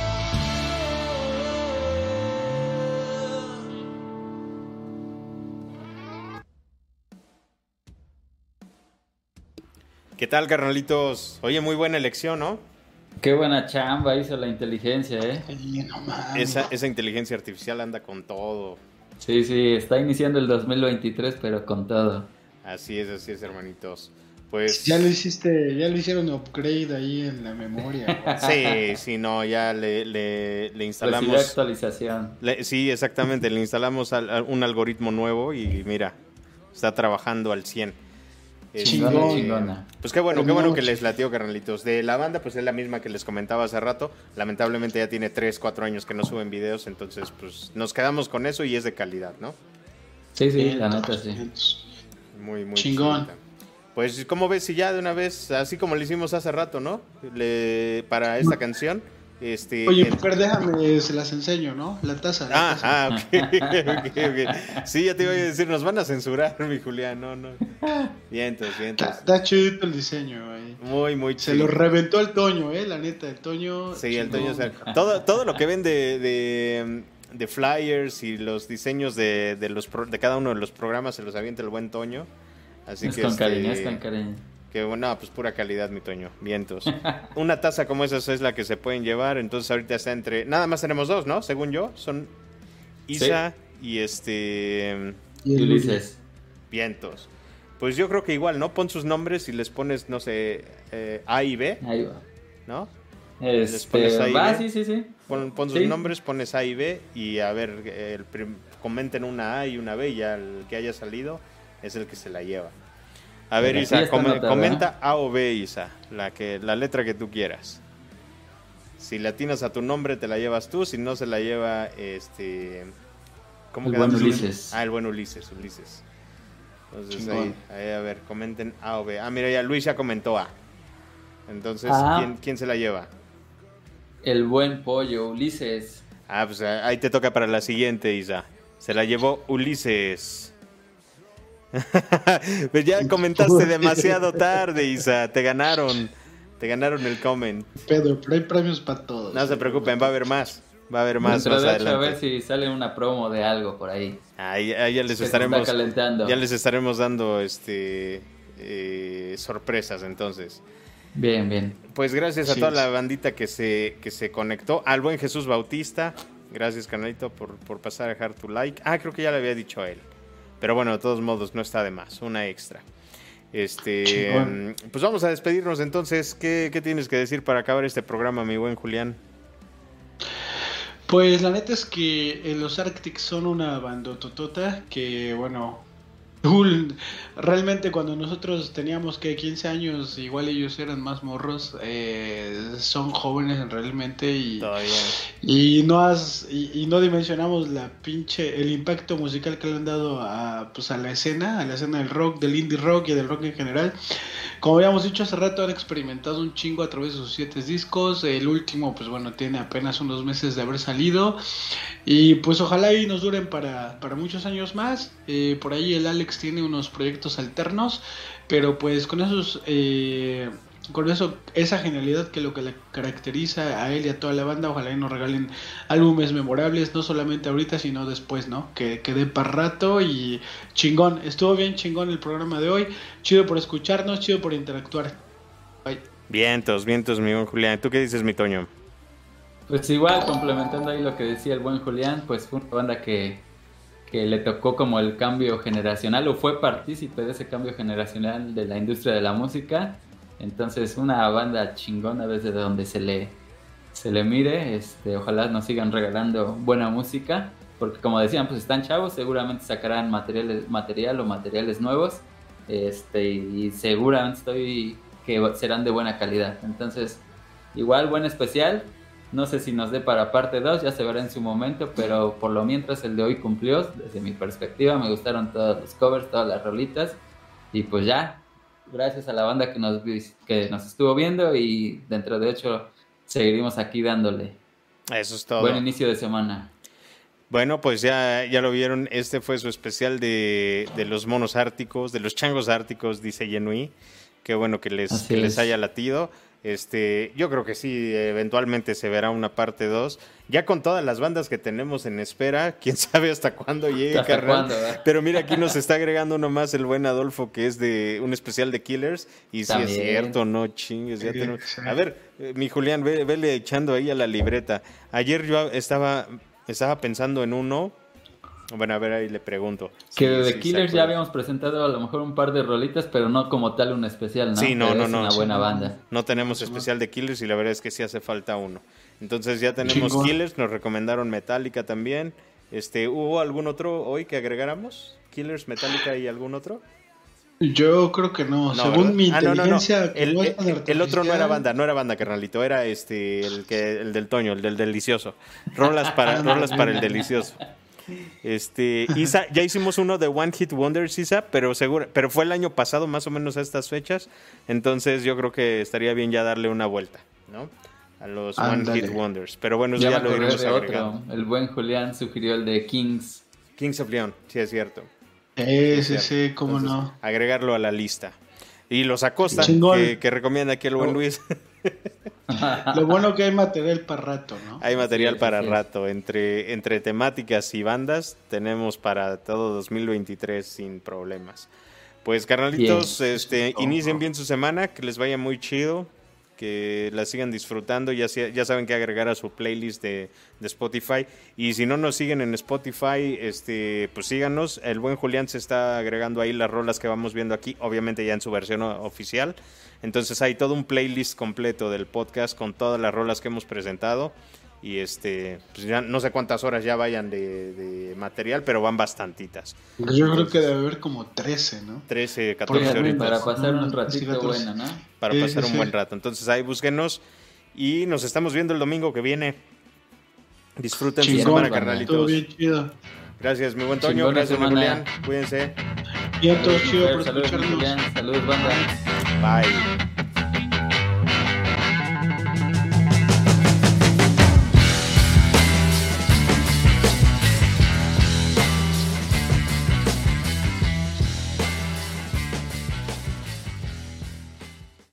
¿Qué tal, carnalitos? Oye, muy buena elección, ¿no? Qué buena chamba hizo la inteligencia, ¿eh? Sí, no mames. Esa, esa inteligencia artificial anda con todo. Sí, sí, está iniciando el dos mil veintitrés, pero con todo. Así es, así es, hermanitos. Pues Ya lo hiciste, ya lo hicieron upgrade ahí en la memoria, güey. sí, sí, no, ya le, le, le Recibió instalamos. actualización. le- sí, exactamente, le instalamos al- a un algoritmo nuevo y mira, está trabajando al cien. Este, Chingona, Chingón. chingona. Pues qué bueno, qué Pero bueno no, que ch- les latió, carnalitos. De la banda, pues es la misma que les comentaba hace rato. Lamentablemente ya tiene tres, cuatro años que no suben videos, entonces pues nos quedamos con eso y es de calidad, ¿no? Sí, sí, Bien, la neta pues, sí. bien. Muy, muy Chingón. chulita. Pues, ¿cómo ves si ya de una vez, así como lo hicimos hace rato, ¿no? Le, para esta canción, Este, Oye, en... pero déjame, se las enseño, ¿no? La taza. La ah, taza. ah, ok, ok, ok. Sí, ya te iba a decir, nos van a censurar, mi Julián, no, no. Vientos, vientos. Está, está chidito el diseño, güey. Muy, muy Se chido. lo reventó el Toño, eh, la neta, el Toño. Sí, el Toño, chingón. o sea, todo, todo lo que ven de, de, de flyers y los diseños de, de, los, pro- de cada uno de los programas se los avienta el buen Toño. Así Es que con este, cariño, es con cariño. Que bueno, pues pura calidad, mi Toño. Vientos. Una taza como esa es la que se pueden llevar. Entonces ahorita está entre... Nada más tenemos dos, ¿no? Según yo. Son Isa y este... Y el Ulises. Vientos. Pues yo creo que igual, ¿no? Pon sus nombres y les pones, no sé, eh, A y B, Ahí va. ¿no? Este, pones ahí, va, ¿ve? sí, sí, sí. Pon, pon sus Sí. nombres, pones A y B y a ver, el prim- comenten una A y una B y ya el que haya salido es el que se la lleva. A ver, Aquí Isa, está come- anotada. comenta A o B, Isa, la, que, la letra que tú quieras. Si le atinas a tu nombre, te la llevas tú. Si no, se la lleva este... ¿Cómo El quedamos? buen Ulises. Ah, el buen Ulises, Ulises. Entonces ahí, Chingón. ahí, a ver, comenten A o B. Ah, mira, ya Luis ya comentó A. Entonces, Ah. ¿quién, quién se la lleva? El buen pollo, Ulises. Ah, pues ah, ahí te toca para la siguiente, Isa. Se la llevó Ulises. Pues ya comentaste demasiado tarde, Isa. Te ganaron. Te ganaron el comment. Pedro, pero hay premios para todos. No se preocupen, va a haber más. Va a haber más Dentro más de ocho, a ver adelante. si sale una promo de algo por ahí. Ahí, ahí ya les Que se estaremos está calentando. ya les estaremos dando este eh, sorpresas entonces. Bien, bien. Pues gracias a Sí, toda sí. la bandita que se que se conectó, al buen Jesús Bautista. Gracias, canalito, por, por pasar a dejar tu like. Ah, creo que ya le había dicho a él. Pero bueno, de todos modos, no está de más. Una extra. Este, Chingón. pues vamos a despedirnos entonces. ¿Qué, ¿Qué tienes que decir para acabar este programa, mi buen Julián? Pues la neta es que eh, los Arctics son una bandototota que, bueno, ul- realmente cuando nosotros teníamos que quince años, igual ellos eran más morros, eh, son jóvenes realmente y, Todavía. y no has y, y no dimensionamos la pinche el impacto musical que le han dado a pues a la escena, a la escena del rock, del indie rock y del rock en general. Como habíamos dicho hace rato, han experimentado un chingo a través de sus siete discos. El último, pues bueno, tiene apenas unos meses de haber salido. Y pues ojalá y nos duren para, para muchos años más. Eh, por ahí el Alex tiene unos proyectos alternos. Pero pues con esos... Eh, con eso, esa genialidad que lo que le caracteriza a él y a toda la banda, ojalá y nos regalen álbumes memorables, no solamente ahorita, sino después, ¿no? Que, que dé para rato y chingón. Estuvo bien chingón el programa de hoy. Chido por escucharnos, chido por interactuar. Bye. Vientos, vientos, mi buen Julián. ¿Tú qué dices, mi Toño? Pues igual, complementando ahí lo que decía el buen Julián, pues fue una banda que, que le tocó como el cambio generacional, o fue partícipe de ese cambio generacional de la industria de la música. Entonces, una banda chingona desde donde se le, se le mire. Este, ojalá nos sigan regalando buena música, porque como decían, pues están chavos, seguramente sacarán materiales, material o materiales nuevos, este, y seguramente estoy que serán de buena calidad. Entonces, igual, buen especial. No sé si nos dé para parte dos, ya se verá en su momento, pero por lo mientras el de hoy cumplió, desde mi perspectiva. Me gustaron todos los covers, todas las rolitas, y pues ya. Gracias a la banda que nos, que nos estuvo viendo, y dentro de hecho seguiremos aquí dándole. Eso es todo. Buen inicio de semana. Bueno, pues ya, ya lo vieron. Este fue su especial de, de los monos árticos, de los changos árticos, dice Yenui. Qué bueno que les, que les haya latido. Este, yo creo que sí, eventualmente se verá una parte dos. Ya con todas las bandas que tenemos en espera, quién sabe hasta cuándo llegue, ¿Hasta carnal. cuándo, eh? Pero mira, aquí nos está agregando uno más el buen Adolfo, que es de un especial de Killers. Y También. sí es cierto, no chingues. Ya Sí, tenemos... sí. A ver, eh, mi Julián, ve, vele echando ahí a la libreta. Ayer yo estaba, estaba pensando en uno. Bueno, a ver, ahí le pregunto. Que Sí, de sí, The se Killers ya acuerda. habíamos presentado a lo mejor un par de rolitas, pero no como tal un especial, ¿no? Sí, no, Pero no, es no. una Sí, buena no. banda. No tenemos especial de Killers y la verdad es que sí hace falta uno. Entonces ya tenemos Chingón. Killers, nos recomendaron Metallica también. Este, ¿hubo algún otro hoy que agregáramos? Killers, Metallica y algún otro. Yo creo que no. No, Según ¿verdad? mi Ah, no, no, no. inteligencia, El, como el- es tan el otro no artificial. era banda, no era banda, carnalito, era este el que el del Toño, el del delicioso. Rolas para rolas para el delicioso. Este, Isa, ya hicimos uno de One Hit Wonders, Isa, pero seguro, pero fue el año pasado más o menos a estas fechas, entonces yo creo que estaría bien ya darle una vuelta, ¿no? a los Ándale. One Hit Wonders. Pero bueno, Ya ya me lo acordé iremos de agregando. otro. El buen Julián sugirió el de Kings. Kings of Leon, sí es cierto. Sí, sí, cierto. sí, cómo Entonces, no. agregarlo a la lista. Y los Acosta, Chingón. que, que recomienda aquí el buen Oh. Luis. Lo bueno que hay material para rato, ¿no? Hay material Así es, para así es. rato. Entre, entre temáticas y bandas, tenemos para todo dos mil veintitrés sin problemas. Pues, carnalitos, Bien. este, inicien bien su semana, que les vaya muy chido, que la sigan disfrutando. Ya, sea- ya saben que agregar a su playlist de, de Spotify. Y si no nos siguen en Spotify, este, pues síganos. El buen Julián se está agregando ahí las rolas que vamos viendo aquí, obviamente ya en su versión o- oficial. Entonces hay todo un playlist completo del podcast con todas las rolas que hemos presentado. Y este, pues ya no sé cuántas horas ya vayan de, de material, pero van bastantitas. Yo creo que debe haber como trece, ¿no? trece, catorce Fíjate, horitas para pasar un Sí, ratito catorce. bueno, ¿no? para Sí, pasar sí, un sí. buen rato. Entonces ahí búsquenos y nos estamos viendo el domingo que viene. Disfruten su Chingón, semana, banda. Todo carnalitos. bien chido. Gracias, mi buen Toño. Chingona Gracias, mi semana. Julián. Cuídense. Bien, todo chido por Saludos, escucharnos. Julián. Saludos, banda. Bye.